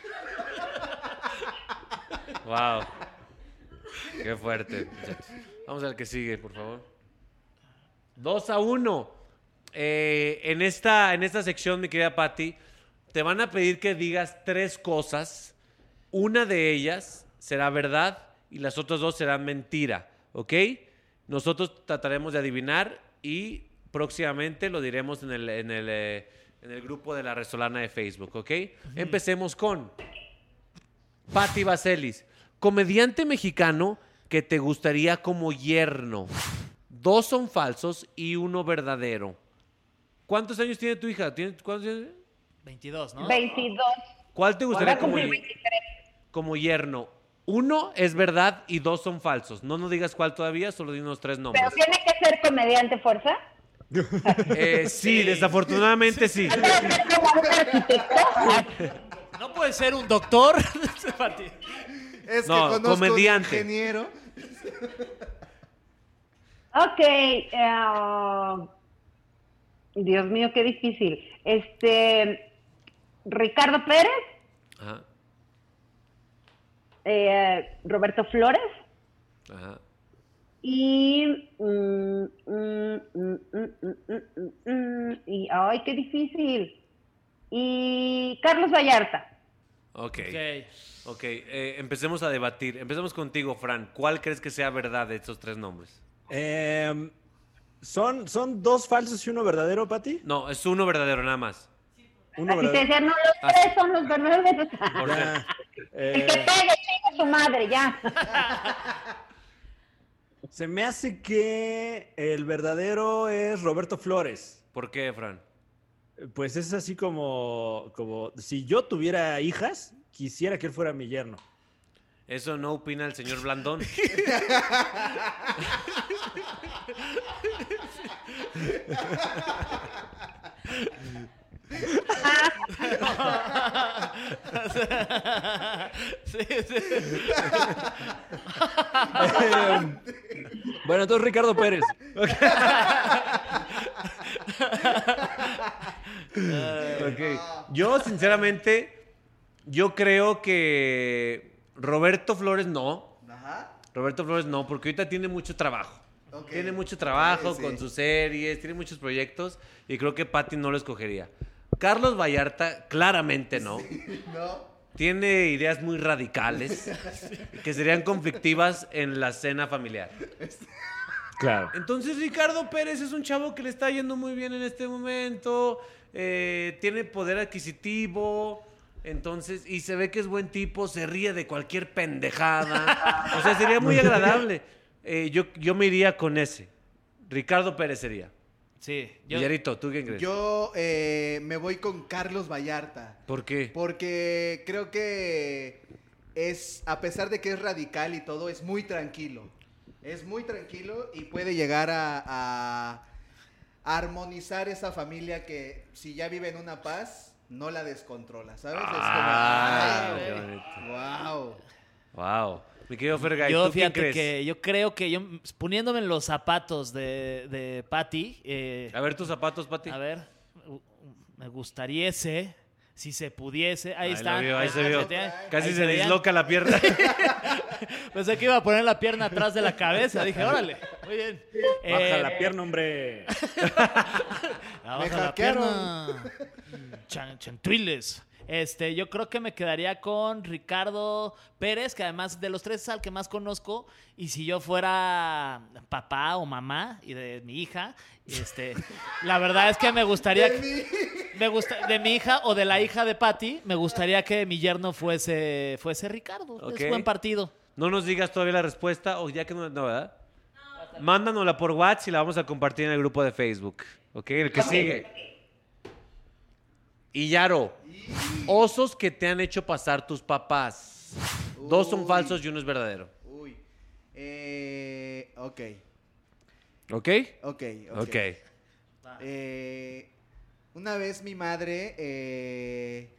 Speaker 1: Wow. Qué fuerte, muchachos. Vamos al que sigue, por favor. Dos a uno. Eh, en, esta, en esta sección, mi querida Patti, te van a pedir que digas tres cosas. Una de ellas será verdad y las otras dos serán mentira, ¿ok? Nosotros trataremos de adivinar y próximamente lo diremos en el, en el, eh, en el grupo de La Resolana de Facebook, ¿ok? Uh-huh. Empecemos con Patti Baselis, comediante mexicano que te gustaría como yerno. Dos son falsos y uno verdadero. ¿Cuántos años tiene tu hija? ¿Tiene, ¿Cuántos años?
Speaker 2: veintidós, ¿no?
Speaker 4: veintidós.
Speaker 1: ¿Cuál te gustaría
Speaker 4: Ahora
Speaker 1: como,
Speaker 4: cumplí veintitrés.
Speaker 1: como yerno? Uno es verdad y dos son falsos. No nos digas cuál todavía, solo dinos tres nombres.
Speaker 4: ¿Pero tiene que ser comediante fuerza?
Speaker 1: Eh, sí, desafortunadamente sí.
Speaker 4: ¿Tiene que ser como un arquitecto?
Speaker 2: No puede ser un doctor.
Speaker 3: Es que
Speaker 1: No,
Speaker 3: conozco
Speaker 1: comediante.
Speaker 3: un ingeniero.
Speaker 4: Ok. Uh, Dios mío, qué difícil. Este, Ricardo Pérez,
Speaker 1: Ajá,
Speaker 4: eh, Roberto Flores
Speaker 1: ajá.
Speaker 4: y, mm, mm, mm, mm, mm, mm, mm, y ay, qué difícil. Y Carlos Vallarta.
Speaker 1: Ok,
Speaker 2: Ok.
Speaker 1: ok. Eh, empecemos a debatir. Empecemos contigo, Fran. ¿Cuál crees que sea verdad de estos tres nombres?
Speaker 5: Eh, ¿son, ¿Son dos falsos y uno verdadero, Pati?
Speaker 1: No, es uno verdadero, nada más.
Speaker 5: Uno
Speaker 4: Así te
Speaker 5: verdadero.
Speaker 4: decían, no, los
Speaker 1: Ah,
Speaker 4: tres son los verdaderos.
Speaker 1: Por
Speaker 5: Ya,
Speaker 4: El
Speaker 5: eh,
Speaker 4: que pegue, chinga su madre, ya.
Speaker 5: se me hace que el verdadero es Roberto Flores.
Speaker 1: ¿Por qué, Fran?
Speaker 5: Pues es así como, como si yo tuviera hijas, quisiera que él fuera mi yerno.
Speaker 1: Eso no opina el señor Blandón.
Speaker 2: Sí, sí.
Speaker 5: Eh, bueno, entonces Ricardo Pérez.
Speaker 1: Okay. Yo, sinceramente, yo creo que Roberto Flores no.
Speaker 3: Ajá.
Speaker 1: Roberto Flores no, porque ahorita tiene mucho trabajo.
Speaker 3: Ok.
Speaker 1: Tiene mucho trabajo
Speaker 3: Sí, sí.
Speaker 1: con sus series, tiene muchos proyectos y creo que Patti no lo escogería. Carlos Vallarta, claramente no.
Speaker 3: ¿No?
Speaker 1: Tiene ideas muy radicales que serían conflictivas en la cena familiar.
Speaker 5: Claro.
Speaker 1: Entonces Ricardo Pérez es un chavo que le está yendo muy bien en este momento, eh, tiene poder adquisitivo, entonces, y se ve que es buen tipo, se ríe de cualquier pendejada. O sea, sería muy agradable. Eh, yo, yo me iría con ese. Ricardo Pérez sería.
Speaker 2: Sí. Yo,
Speaker 1: Villarito, ¿tú quién crees?
Speaker 3: Yo eh, me voy con Carlos Vallarta.
Speaker 1: ¿Por qué?
Speaker 3: Porque creo que es, a pesar de que es radical y todo, es muy tranquilo. Es muy tranquilo y puede llegar a, a, a armonizar esa familia que si ya vive en una paz, no la descontrola, ¿sabes?
Speaker 1: Ah,
Speaker 3: es
Speaker 1: qué
Speaker 3: como,
Speaker 1: bonito.
Speaker 3: wow.
Speaker 1: Wow. Mi querido Fergay,
Speaker 2: yo
Speaker 1: ¿tú quién
Speaker 2: fíjate
Speaker 1: crees?
Speaker 2: que yo creo que yo poniéndome en los zapatos de, de Patty, eh,
Speaker 1: A ver tus zapatos, Pati.
Speaker 2: a ver, u- me gustariese, si se pudiese, ahí,
Speaker 1: Ahí
Speaker 2: están.
Speaker 1: lo vio, ahí se vio.
Speaker 2: veían,
Speaker 1: Casi
Speaker 2: ahí
Speaker 1: se
Speaker 2: veían.
Speaker 1: disloca la pierna.
Speaker 2: Pensé que iba a poner la pierna atrás de la cabeza, dije, órale, muy bien.
Speaker 5: Baja
Speaker 2: Eh,
Speaker 5: la pierna, hombre.
Speaker 2: Ah,
Speaker 3: Me
Speaker 2: baja la
Speaker 3: hackearon.
Speaker 2: pierna. Chan- chantuiles. Este, yo creo que me quedaría con Ricardo Pérez, que además de los tres es al que más conozco. Y si yo fuera papá o mamá y de mi hija, este, la verdad es que me gustaría que- me gusta, de mi hija o de la hija de Patty, me gustaría que mi yerno fuese, fuese Ricardo.
Speaker 1: Ok.
Speaker 2: Es buen partido.
Speaker 1: No nos digas todavía la respuesta, o ya que no, no, ¿verdad? Mándanosla por WhatsApp y la vamos a compartir en el grupo de Facebook. ¿Ok? El que sigue. Y Yaro, osos que te han hecho pasar tus papás. Dos son
Speaker 3: Uy.
Speaker 1: falsos y uno es verdadero.
Speaker 3: Uy. Eh, ok.
Speaker 1: ¿Ok?
Speaker 3: Ok. Ok.
Speaker 1: Ok.
Speaker 3: Eh, una vez mi madre, eh,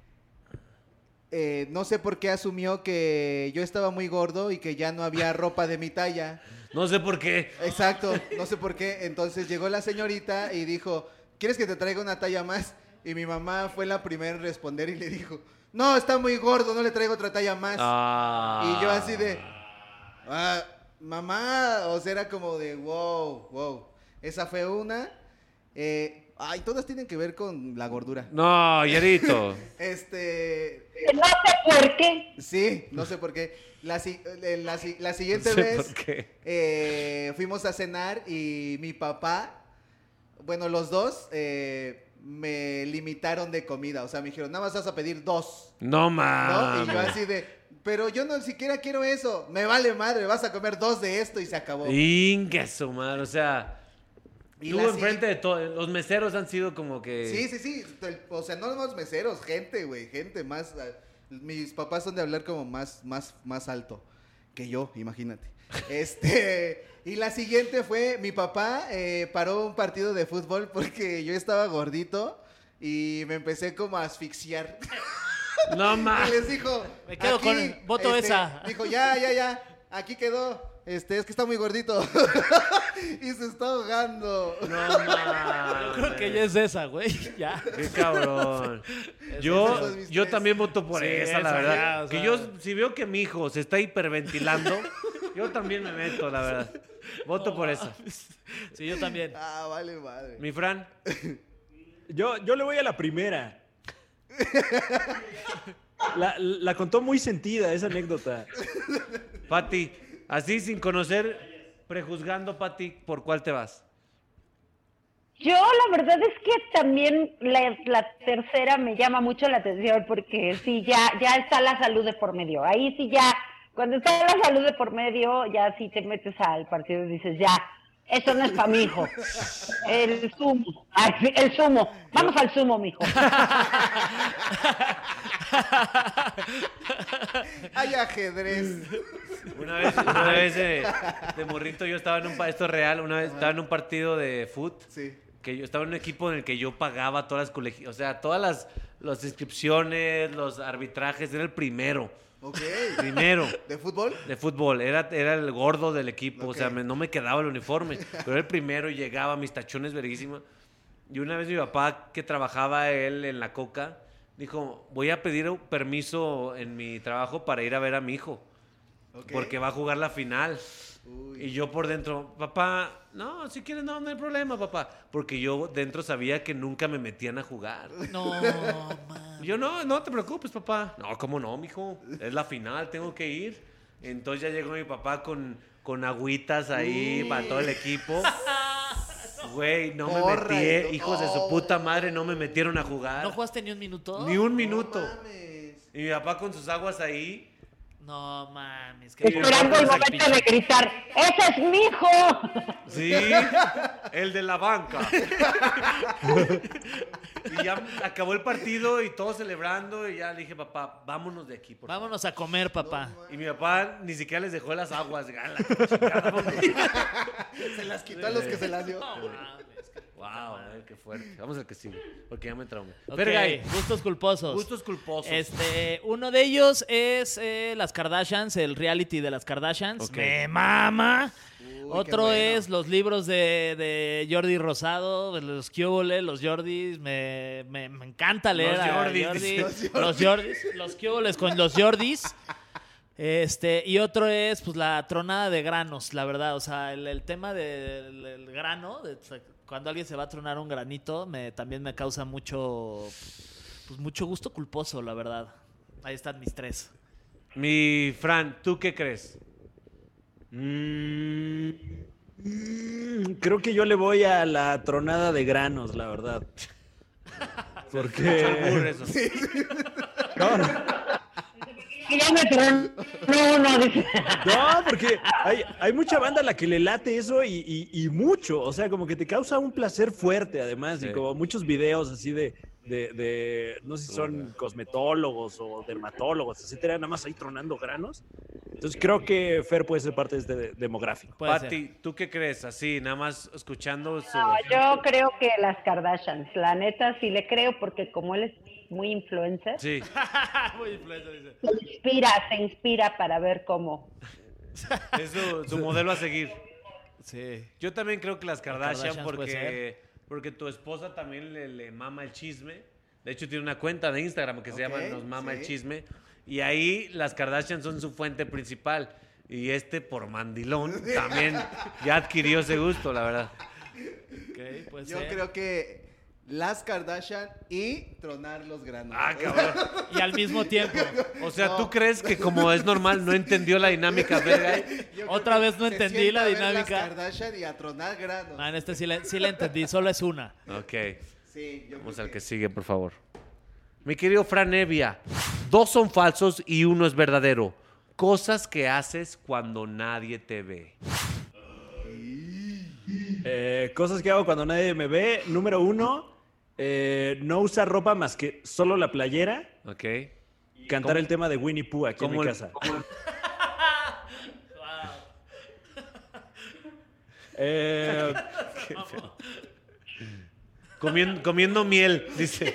Speaker 3: eh, no sé por qué asumió que yo estaba muy gordo y que ya no había ropa de mi talla.
Speaker 1: No sé por qué.
Speaker 3: Exacto, no sé por qué. Entonces llegó la señorita y dijo, ¿quieres que te traiga una talla más? Y mi mamá fue la primera en responder y le dijo, no, está muy gordo, no le traigo otra talla más.
Speaker 1: Ah.
Speaker 3: Y yo así de, ah, mamá, o sea, era como de, wow, wow. Esa fue una. Eh, ay, todas tienen que ver con la gordura.
Speaker 1: No, Yarito.
Speaker 3: Este,
Speaker 4: No sé por qué.
Speaker 3: sí, no sé por qué. La, si- eh, la, si- la siguiente
Speaker 1: No sé
Speaker 3: vez
Speaker 1: por qué.
Speaker 3: eh, fuimos a cenar y mi papá, bueno, los dos eh, me limitaron de comida. O sea, me dijeron, nada más vas a pedir dos,
Speaker 1: No
Speaker 3: ¿no?
Speaker 1: mames.
Speaker 3: Y yo así de, pero yo no siquiera quiero eso. Me vale madre, vas a comer dos de esto y se acabó.
Speaker 1: Ingue su madre, o sea,
Speaker 3: Y
Speaker 1: tú
Speaker 3: la
Speaker 1: enfrente de todo, los meseros han sido como que...
Speaker 3: Sí, sí, sí. el- O sea, no los meseros, gente, güey, gente más. eh, Mis papás son de hablar como más, más, más alto que yo, imagínate. Este, y la siguiente fue, mi papá eh, paró un partido de fútbol porque yo estaba gordito y me empecé como a asfixiar.
Speaker 1: No
Speaker 3: Y
Speaker 1: mames.
Speaker 3: les dijo,
Speaker 2: Me quedo
Speaker 3: aquí,
Speaker 2: con- voto
Speaker 3: este,
Speaker 2: esa.
Speaker 3: Dijo, ya, ya, ya, aquí quedó. Este, es que está muy gordito. Y se está ahogando.
Speaker 1: No mames.
Speaker 2: Yo creo que ya es esa, güey. Ya.
Speaker 1: Qué cabrón.
Speaker 3: Esas
Speaker 1: Yo,
Speaker 3: son mis
Speaker 1: yo
Speaker 3: tres.
Speaker 1: también voto por
Speaker 2: Sí,
Speaker 1: esa, la
Speaker 2: esa
Speaker 1: verdad.
Speaker 2: ya, o
Speaker 1: que
Speaker 2: sea.
Speaker 1: yo, si veo que mi hijo se está hiperventilando, yo también me meto, la verdad. Voto por esa.
Speaker 2: Sí, yo también.
Speaker 3: Ah, vale, madre.
Speaker 1: Mi Fran.
Speaker 5: Yo, yo le voy a la primera. La, la contó muy sentida esa anécdota.
Speaker 1: Pati, así sin conocer, prejuzgando, Pati, ¿por cuál te vas?
Speaker 4: Yo la verdad es que también la, la tercera me llama mucho la atención porque sí, ya, ya está la salud de por medio. Ahí sí ya, cuando está la salud de por medio, ya sí te metes al partido y dices, ya, esto no es para mi hijo. El sumo, ay, sí, el sumo. Vamos al sumo, mijo.
Speaker 3: Hay ajedrez.
Speaker 1: Una vez, una vez de, de morrito, yo estaba en un, pa- esto es real, una vez estaba en un partido de fútbol.
Speaker 3: Sí.
Speaker 1: Que yo estaba en un equipo en el que yo pagaba todas las colegi- o sea, todas las, las inscripciones, los arbitrajes, era el primero,
Speaker 3: Ok.
Speaker 1: primero
Speaker 3: ¿De fútbol?
Speaker 1: de fútbol, era, era el gordo del equipo, o sea,
Speaker 3: Ok.
Speaker 1: me- no me quedaba el uniforme, pero era el primero y llegaba, mis tachones verguísima. Y una vez mi papá, que trabajaba él en la Coca, dijo, voy a pedir un permiso en mi trabajo para ir a ver a mi hijo,
Speaker 3: Ok.
Speaker 1: porque va a jugar la final.
Speaker 3: Uy.
Speaker 1: Y yo por dentro, papá, no, si quieres, no, no hay problema, papá. Porque yo dentro sabía que nunca me metían a jugar.
Speaker 2: No, man.
Speaker 1: Y yo, no, no te preocupes, papá. No, ¿cómo no, mijo? Es la final, tengo que ir. Entonces ya llegó mi papá con, con agüitas ahí uh. para todo el equipo. Güey, no
Speaker 3: Porra,
Speaker 1: me metí,
Speaker 3: no.
Speaker 1: hijos de su puta madre, no me metieron a jugar.
Speaker 2: ¿No jugaste ni un minuto?
Speaker 1: Ni un minuto.
Speaker 3: No mames.
Speaker 1: Y mi papá con sus aguas ahí.
Speaker 2: No mames.
Speaker 4: Esperando el momento de gritar, ¡ese es mi hijo!
Speaker 1: Sí, el de la banca. Y ya acabó el partido y todos celebrando y ya le dije, papá, vámonos de aquí. Por
Speaker 2: Vámonos favor. a comer, papá.
Speaker 3: No,
Speaker 1: y mi papá ni siquiera les dejó las aguas. Gala,
Speaker 3: se las quitó a los que se las dio.
Speaker 2: No mames.
Speaker 1: Wow, eh, qué fuerte. Vamos al que sigue, porque ya me traumé.
Speaker 2: Okay, Fergay, gustos culposos.
Speaker 1: Gustos culposos.
Speaker 2: Este, uno de ellos es eh, las Kardashians, el reality de las Kardashians.
Speaker 1: Okay.
Speaker 2: Me mama.
Speaker 3: Uy,
Speaker 2: Otro
Speaker 3: bueno.
Speaker 2: es los libros de, de Jordi Rosado, los Kioboles, los Jordis. Me, me, me encanta leer
Speaker 1: Los
Speaker 2: a
Speaker 1: Jordis,
Speaker 2: Jordi.
Speaker 3: dice.
Speaker 2: Los Jordis. Los Kioboles con los Jordis. Este, y otro es pues la tronada de granos, la verdad. O sea, el, el tema del el grano, de, o sea, cuando alguien se va a tronar un granito, me, también me causa mucho, pues mucho gusto culposo, la verdad. Ahí están mis tres.
Speaker 1: Mi Fran, ¿tú qué crees?
Speaker 5: Mm, mm, creo que yo le voy a la tronada de granos, la verdad. Porque...
Speaker 1: Albur, eso.
Speaker 5: No, no.
Speaker 4: Y ya me tronó uno, dice.
Speaker 5: No, porque hay, hay mucha banda a la que le late eso y, y, y mucho. O sea, como que te causa un placer fuerte, además.
Speaker 1: Sí.
Speaker 5: Y como muchos videos así de, de, de, no sé si son cosmetólogos o dermatólogos, etcétera, nada más ahí tronando granos. Entonces creo que Fer puede ser parte de este demográfico.
Speaker 2: Puede
Speaker 1: Pati,
Speaker 2: ser.
Speaker 1: ¿tú qué crees? Así, nada más escuchando su...
Speaker 4: No, yo creo que las Kardashians, la neta sí le creo porque como él es muy influencer,
Speaker 1: Sí.
Speaker 2: Muy influencer, dice.
Speaker 4: se inspira, se inspira para ver cómo.
Speaker 1: Es su, su modelo a seguir.
Speaker 2: Sí.
Speaker 1: Yo también creo que las Kardashian,
Speaker 2: Kardashians puede
Speaker 1: porque, porque tu esposa también le, le mama el chisme. De hecho, tiene una cuenta de Instagram que se
Speaker 3: Ok,
Speaker 1: llama Nos Mama
Speaker 3: sí.
Speaker 1: el Chisme. Y ahí las Kardashian son su fuente principal. Y este, por mandilón, también ya adquirió ese gusto, la verdad.
Speaker 2: Okay, puede
Speaker 3: Yo
Speaker 2: ser.
Speaker 3: creo que las Kardashian y tronar los granos.
Speaker 1: Ah, cabrón.
Speaker 2: Y al mismo tiempo.
Speaker 1: O sea,
Speaker 3: No.
Speaker 1: ¿tú crees que como es normal no entendió la dinámica, verga?
Speaker 3: Yo creo
Speaker 2: Otra
Speaker 3: que
Speaker 2: vez no
Speaker 3: se
Speaker 2: entendí
Speaker 3: sienta
Speaker 2: la
Speaker 3: a ver
Speaker 2: dinámica.
Speaker 3: Las Kardashian y a tronar granos.
Speaker 2: Ah, en este sí le, sí le entendí, solo es una.
Speaker 1: Ok.
Speaker 3: Sí, yo
Speaker 1: Vamos
Speaker 3: creo
Speaker 1: al que sigue, por favor. Mi querido Fran Evia, dos son falsos y uno es verdadero. Cosas que haces cuando nadie te ve.
Speaker 5: Eh, cosas que hago cuando nadie me ve. Número uno, eh, no usar ropa más que solo la playera.
Speaker 1: Ok.
Speaker 5: Y cantar
Speaker 1: ¿Cómo?
Speaker 5: el tema de Winnie Pooh aquí en mi
Speaker 1: Como el-
Speaker 5: casa. Eh,
Speaker 1: Comiendo, comiendo miel, dice.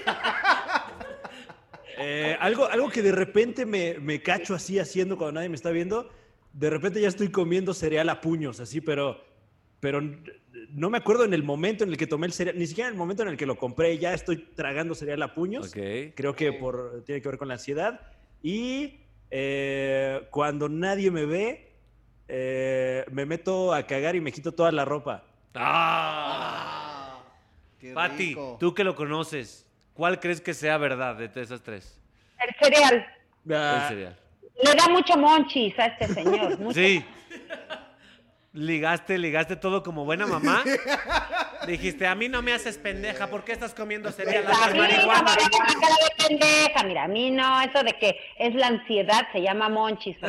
Speaker 5: eh, algo, algo que de repente me, me cacho así haciendo cuando nadie me está viendo. De repente ya estoy comiendo cereal a puños, así, pero, pero no me acuerdo en el momento en el que tomé el cereal, ni siquiera en el momento en el que lo compré, ya estoy tragando cereal a puños.
Speaker 1: Ok.
Speaker 5: Creo que por, tiene que ver con la ansiedad. Y eh, cuando nadie me ve, eh, me meto a cagar y me quito toda la ropa.
Speaker 1: ¡Ah!
Speaker 3: Ah, qué
Speaker 1: Pati,
Speaker 3: rico.
Speaker 1: tú que lo conoces, ¿cuál crees que sea verdad de esas tres?
Speaker 4: El cereal.
Speaker 5: Ah,
Speaker 1: El cereal.
Speaker 4: Le da mucho monchis a este señor. Mucho.
Speaker 1: Sí. Ligaste, ligaste todo como buena mamá. Dijiste, a mí no me haces pendeja, ¿por qué estás comiendo cereal?
Speaker 4: A
Speaker 1: Haces
Speaker 4: mí no me
Speaker 1: marihuana.
Speaker 4: hagas cara de pendeja, mira, a mí no, eso de que es la ansiedad se llama monchis.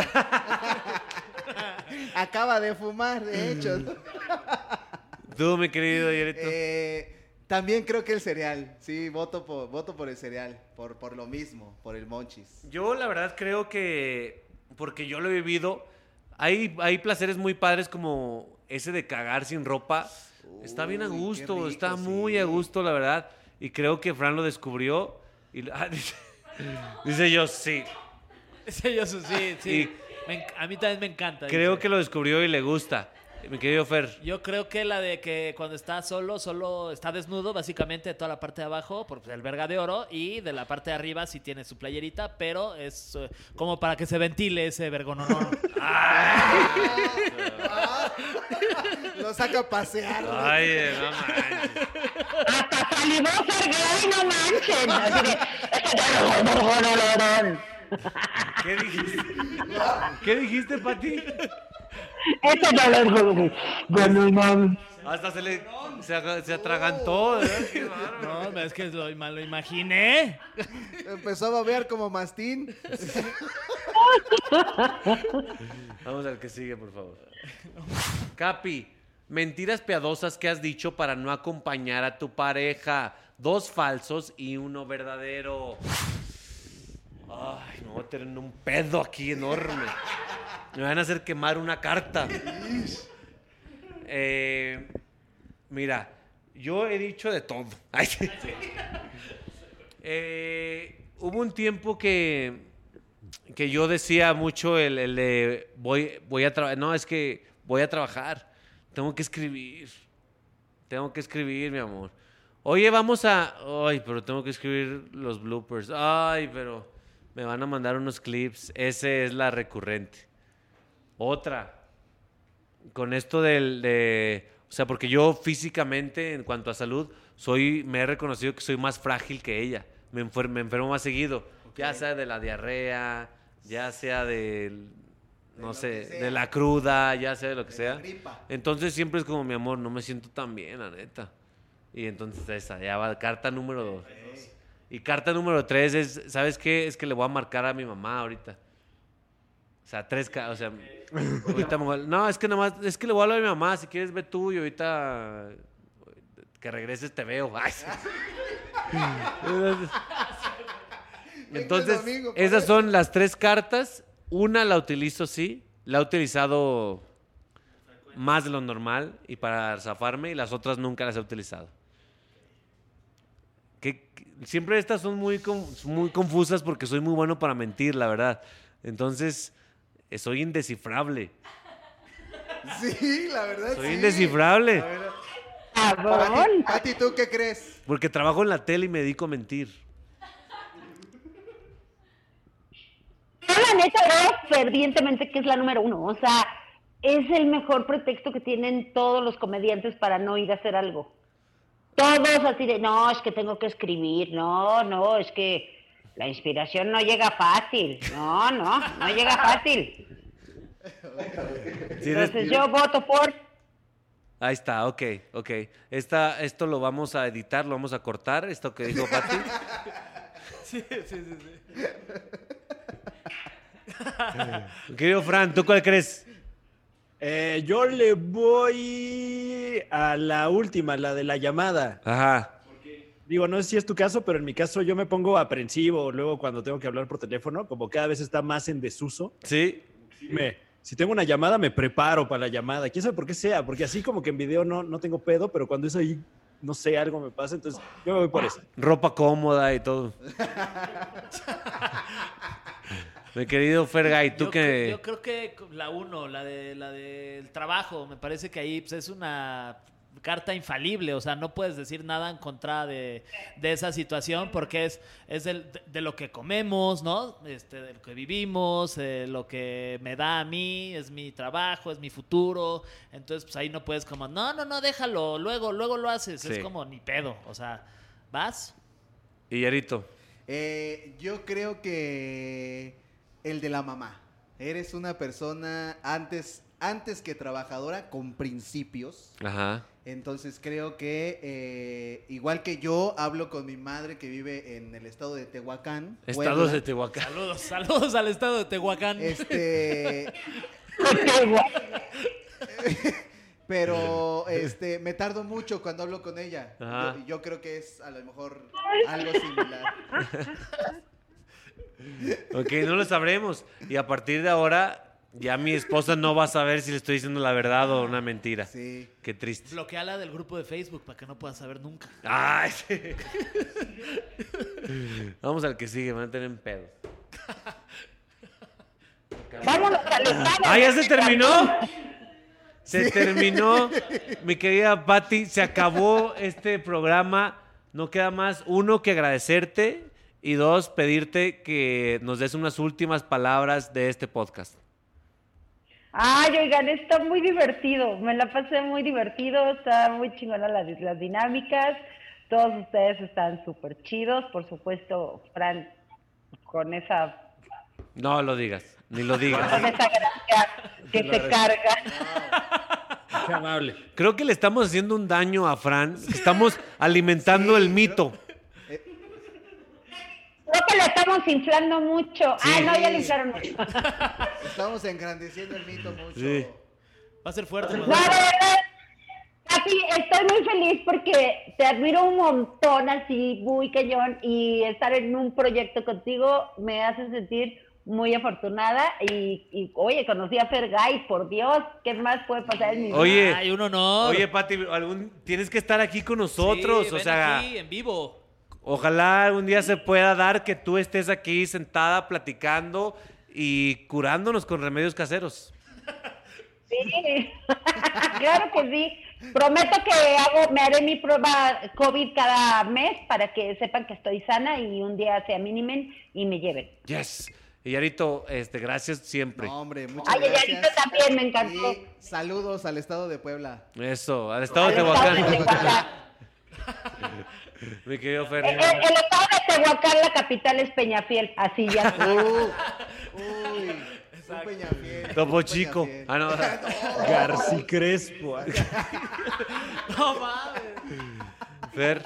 Speaker 3: Acaba de fumar, de hecho.
Speaker 1: Tú, mi querido Yerito.
Speaker 3: Eh, también creo que el cereal. Sí, voto por, voto por el cereal. Por, por lo mismo, por el monchis.
Speaker 1: Yo la verdad creo que, porque yo lo he vivido, hay, hay placeres muy padres como ese de cagar sin ropa. Está bien a
Speaker 3: Uy, qué
Speaker 1: gusto,
Speaker 3: rico,
Speaker 1: está
Speaker 3: sí.
Speaker 1: muy a gusto, la verdad. Y creo que Fran lo descubrió. Y, ah, dice, dice yo, sí.
Speaker 2: Sí, yo sí, sí.
Speaker 1: Y-
Speaker 2: Me enc- a mí también me encanta.
Speaker 1: Creo
Speaker 2: dice.
Speaker 1: que lo descubrió y le gusta. Mi querido Fer.
Speaker 2: Yo creo que la de que cuando está solo, solo está desnudo, básicamente de toda la parte de abajo, por el verga de oro, y de la parte de arriba sí tiene su playerita, pero es eh, como para que se ventile ese vergononón.
Speaker 3: Lo saca a pasear. güey.
Speaker 1: Ay, eh, no manches.
Speaker 4: Hasta salivó Fergay, no manchen. Así de,
Speaker 1: ¿Qué dijiste? ¿Qué dijiste, Pati?
Speaker 4: Eso no lo digo. Bueno, mami.
Speaker 1: Hasta se le se, se atragantó. ¿Eh? Qué
Speaker 2: bárbaro. No, es que lo, me lo imaginé.
Speaker 3: Empezó a babear como mastín.
Speaker 1: Vamos al que sigue, por favor. Capi, mentiras piadosas que has dicho para no acompañar a tu pareja. Dos falsos y uno verdadero. Ay, me voy a tener un pedo aquí enorme. Me van a hacer quemar una carta. Eh, mira, yo he dicho de todo. Ay, sí, sí. Eh, hubo un tiempo que, que yo decía mucho el, el de voy, voy a trabajar. No, es que voy a trabajar. Tengo que escribir. Tengo que escribir, mi amor. Oye, vamos a... Ay, pero tengo que escribir los bloopers. Ay, pero me van a mandar unos clips. Esa es la recurrente. Otra. Con esto del... de, o sea, porque yo físicamente, en cuanto a salud, soy, me he reconocido que soy más frágil que ella. Me, enfer, me enfermo más seguido. Okay. Ya sea de la diarrea, ya sea de... no sé, de la cruda, ya sea de lo que de sea. Entonces siempre es como, mi amor, no me siento tan bien, la neta. Y entonces esa, ya va, carta número dos. Okay. Y carta número tres es, ¿sabes qué? Es que le voy a marcar a mi mamá ahorita. O sea, tres, o sea, ahorita me voy a, no, es que nada más, es que le voy a hablar a mi mamá, si quieres ve tú y ahorita que regreses te veo. Ay, sí. Entonces, domingo, esas son las tres cartas. Una la utilizo, sí, la he utilizado más de lo normal y para zafarme, y las otras nunca las he utilizado. Que, que siempre estas son muy, muy confusas porque soy muy bueno para mentir, la verdad. Entonces, soy indescifrable.
Speaker 3: Sí, la verdad,
Speaker 1: soy
Speaker 3: sí.
Speaker 1: indescifrable.
Speaker 3: Pati, Pati, ¿tú qué crees?
Speaker 1: Porque trabajo en la tele y me dedico a mentir.
Speaker 4: Yo la neta creo fervientemente que es la número uno. O sea, es el mejor pretexto que tienen todos los comediantes para no ir a hacer algo. Todos así de, no, es que tengo que escribir, no, no, es que la inspiración no llega fácil. No, no, no llega fácil.
Speaker 1: Sí,
Speaker 4: entonces yo voto por...
Speaker 1: Ahí está, ok, ok. Esta, esto lo vamos a editar, lo vamos a cortar, esto que dijo Pati.
Speaker 2: Sí, sí, sí, sí.
Speaker 1: Querido Fran, ¿tú cuál crees?
Speaker 5: Eh, yo le voy a la última, la de la llamada.
Speaker 1: Ajá.
Speaker 5: Digo, no sé si es tu caso, pero en mi caso yo me pongo aprensivo luego cuando tengo que hablar por teléfono, como cada vez está más en desuso.
Speaker 1: Sí.
Speaker 5: Me, si tengo una llamada, me preparo para la llamada. ¿Quién sabe por qué sea? Porque así como que en video no, no tengo pedo, pero cuando es ahí, no sé, algo me pasa, entonces yo me voy por eso.
Speaker 1: Ropa cómoda y todo. Mi querido Fergay, ¿tú
Speaker 2: yo,
Speaker 1: qué?
Speaker 2: Yo creo que la uno, la de la del trabajo, me parece que ahí pues, es una carta infalible, o sea, no puedes decir nada en contra de, de esa situación porque es, es del, de, de lo que comemos, ¿no? Este, de lo que vivimos, de lo que me da a mí, es mi trabajo, es mi futuro, entonces pues ahí no puedes como, no, no, no, déjalo, luego, luego lo haces, sí. Es como ni pedo, o sea, ¿vas?
Speaker 1: ¿Y Yarito?
Speaker 3: Eh, yo creo que el de la mamá. Eres una persona antes, antes que trabajadora con principios.
Speaker 1: Ajá.
Speaker 3: Entonces creo que eh, igual que yo hablo con mi madre que vive en el estado de Tehuacán.
Speaker 1: Estados
Speaker 3: Puebla.
Speaker 1: de Tehuacán.
Speaker 2: Saludos, saludos al estado de Tehuacán.
Speaker 3: Este. Pero este me tardo mucho cuando hablo con ella. Yo, yo creo que es a lo mejor algo similar.
Speaker 1: Ok, no lo sabremos. Y a partir de ahora, ya mi esposa no va a saber si le estoy diciendo la verdad o una mentira.
Speaker 3: Sí.
Speaker 1: Qué triste.
Speaker 2: Bloqueala del grupo de Facebook para que no puedan saber nunca.
Speaker 1: Ay, sí. Vamos al que sigue, me van a tener en pedo.
Speaker 4: Vámonos a los
Speaker 1: ¡Ah, ya se terminó! Se sí. terminó, mi querida Pati, se acabó este programa. No queda más, uno, que agradecerte y dos, pedirte que nos des unas últimas palabras de este podcast.
Speaker 4: Ay, oigan, está muy divertido, me la pasé muy divertido, está muy chingona las, las dinámicas, todos ustedes están súper chidos, por supuesto, Fran, con esa...
Speaker 1: No lo digas, ni lo digas.
Speaker 4: Con esa gracia que se carga.
Speaker 5: Qué amable.
Speaker 1: Creo que le estamos haciendo un daño a Fran. Estamos alimentando
Speaker 3: Sí,
Speaker 1: el mito.
Speaker 4: Creo que le estamos inflando mucho.
Speaker 1: Sí.
Speaker 4: Ah, no, ya le inflaron mucho.
Speaker 3: Estamos engrandeciendo el mito mucho.
Speaker 1: Sí.
Speaker 2: Va a ser fuerte.
Speaker 4: No, de verdad, Capi, estoy muy feliz porque te admiro un montón, así, muy cañón, y estar en un proyecto contigo me hace sentir muy afortunada. Y, y oye, conocí a Fergay, por Dios, ¿qué más puede pasar en mi vida?
Speaker 1: Oye,
Speaker 2: Ay, un honor.
Speaker 1: Oye, Pati, algún, tienes que estar aquí con nosotros.
Speaker 2: Sí,
Speaker 1: o
Speaker 2: ven
Speaker 1: sea,
Speaker 2: aquí, en vivo.
Speaker 1: ojalá algún día se pueda dar que tú estés aquí sentada platicando y curándonos con remedios caseros.
Speaker 4: Sí, claro que sí. Prometo que hago, me haré mi prueba COVID cada mes para que sepan que estoy sana y un día se aminimen y me lleven.
Speaker 1: Yes. Y Yarito, este, gracias siempre.
Speaker 3: No, hombre, muchas
Speaker 4: Ay,
Speaker 3: gracias.
Speaker 4: Yarito también me encantó.
Speaker 3: Y saludos al estado de Puebla.
Speaker 1: Eso, al estado de
Speaker 4: Al estado de
Speaker 1: Tehuacán.
Speaker 4: Tehuacán.
Speaker 1: Mi querido Fer.
Speaker 4: El, el- el estado de Tehuacán, la capital es Peñafiel, así ya.
Speaker 3: Uh, uy, un Peñafiel.
Speaker 1: Topo
Speaker 3: un
Speaker 1: Chico.
Speaker 3: Peñafiel.
Speaker 1: Ah, no.
Speaker 5: García Crespo.
Speaker 2: No mames.
Speaker 1: Fer.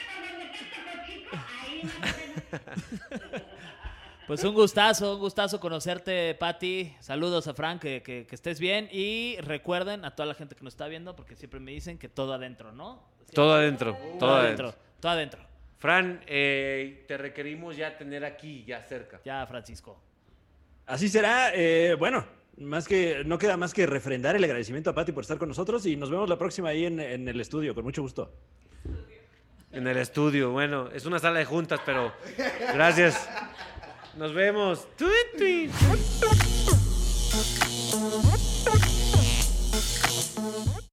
Speaker 2: Pues un gustazo, un gustazo conocerte, Pati. Saludos a Frank, que, que, que estés bien. Y recuerden a toda la gente que nos está viendo, porque siempre me dicen que todo adentro, ¿no?
Speaker 1: Todo adentro. Todo adentro.
Speaker 2: Todo adentro.
Speaker 1: Fran, eh, te requerimos ya tener aquí, ya cerca.
Speaker 2: Ya, Francisco.
Speaker 5: Así será. Eh, bueno, más que no queda más que refrendar el agradecimiento a Pati por estar con nosotros y nos vemos la próxima ahí en, en el estudio, con mucho gusto.
Speaker 1: En el estudio. Bueno, es una sala de juntas, pero gracias. Nos vemos. Tweet, tweet.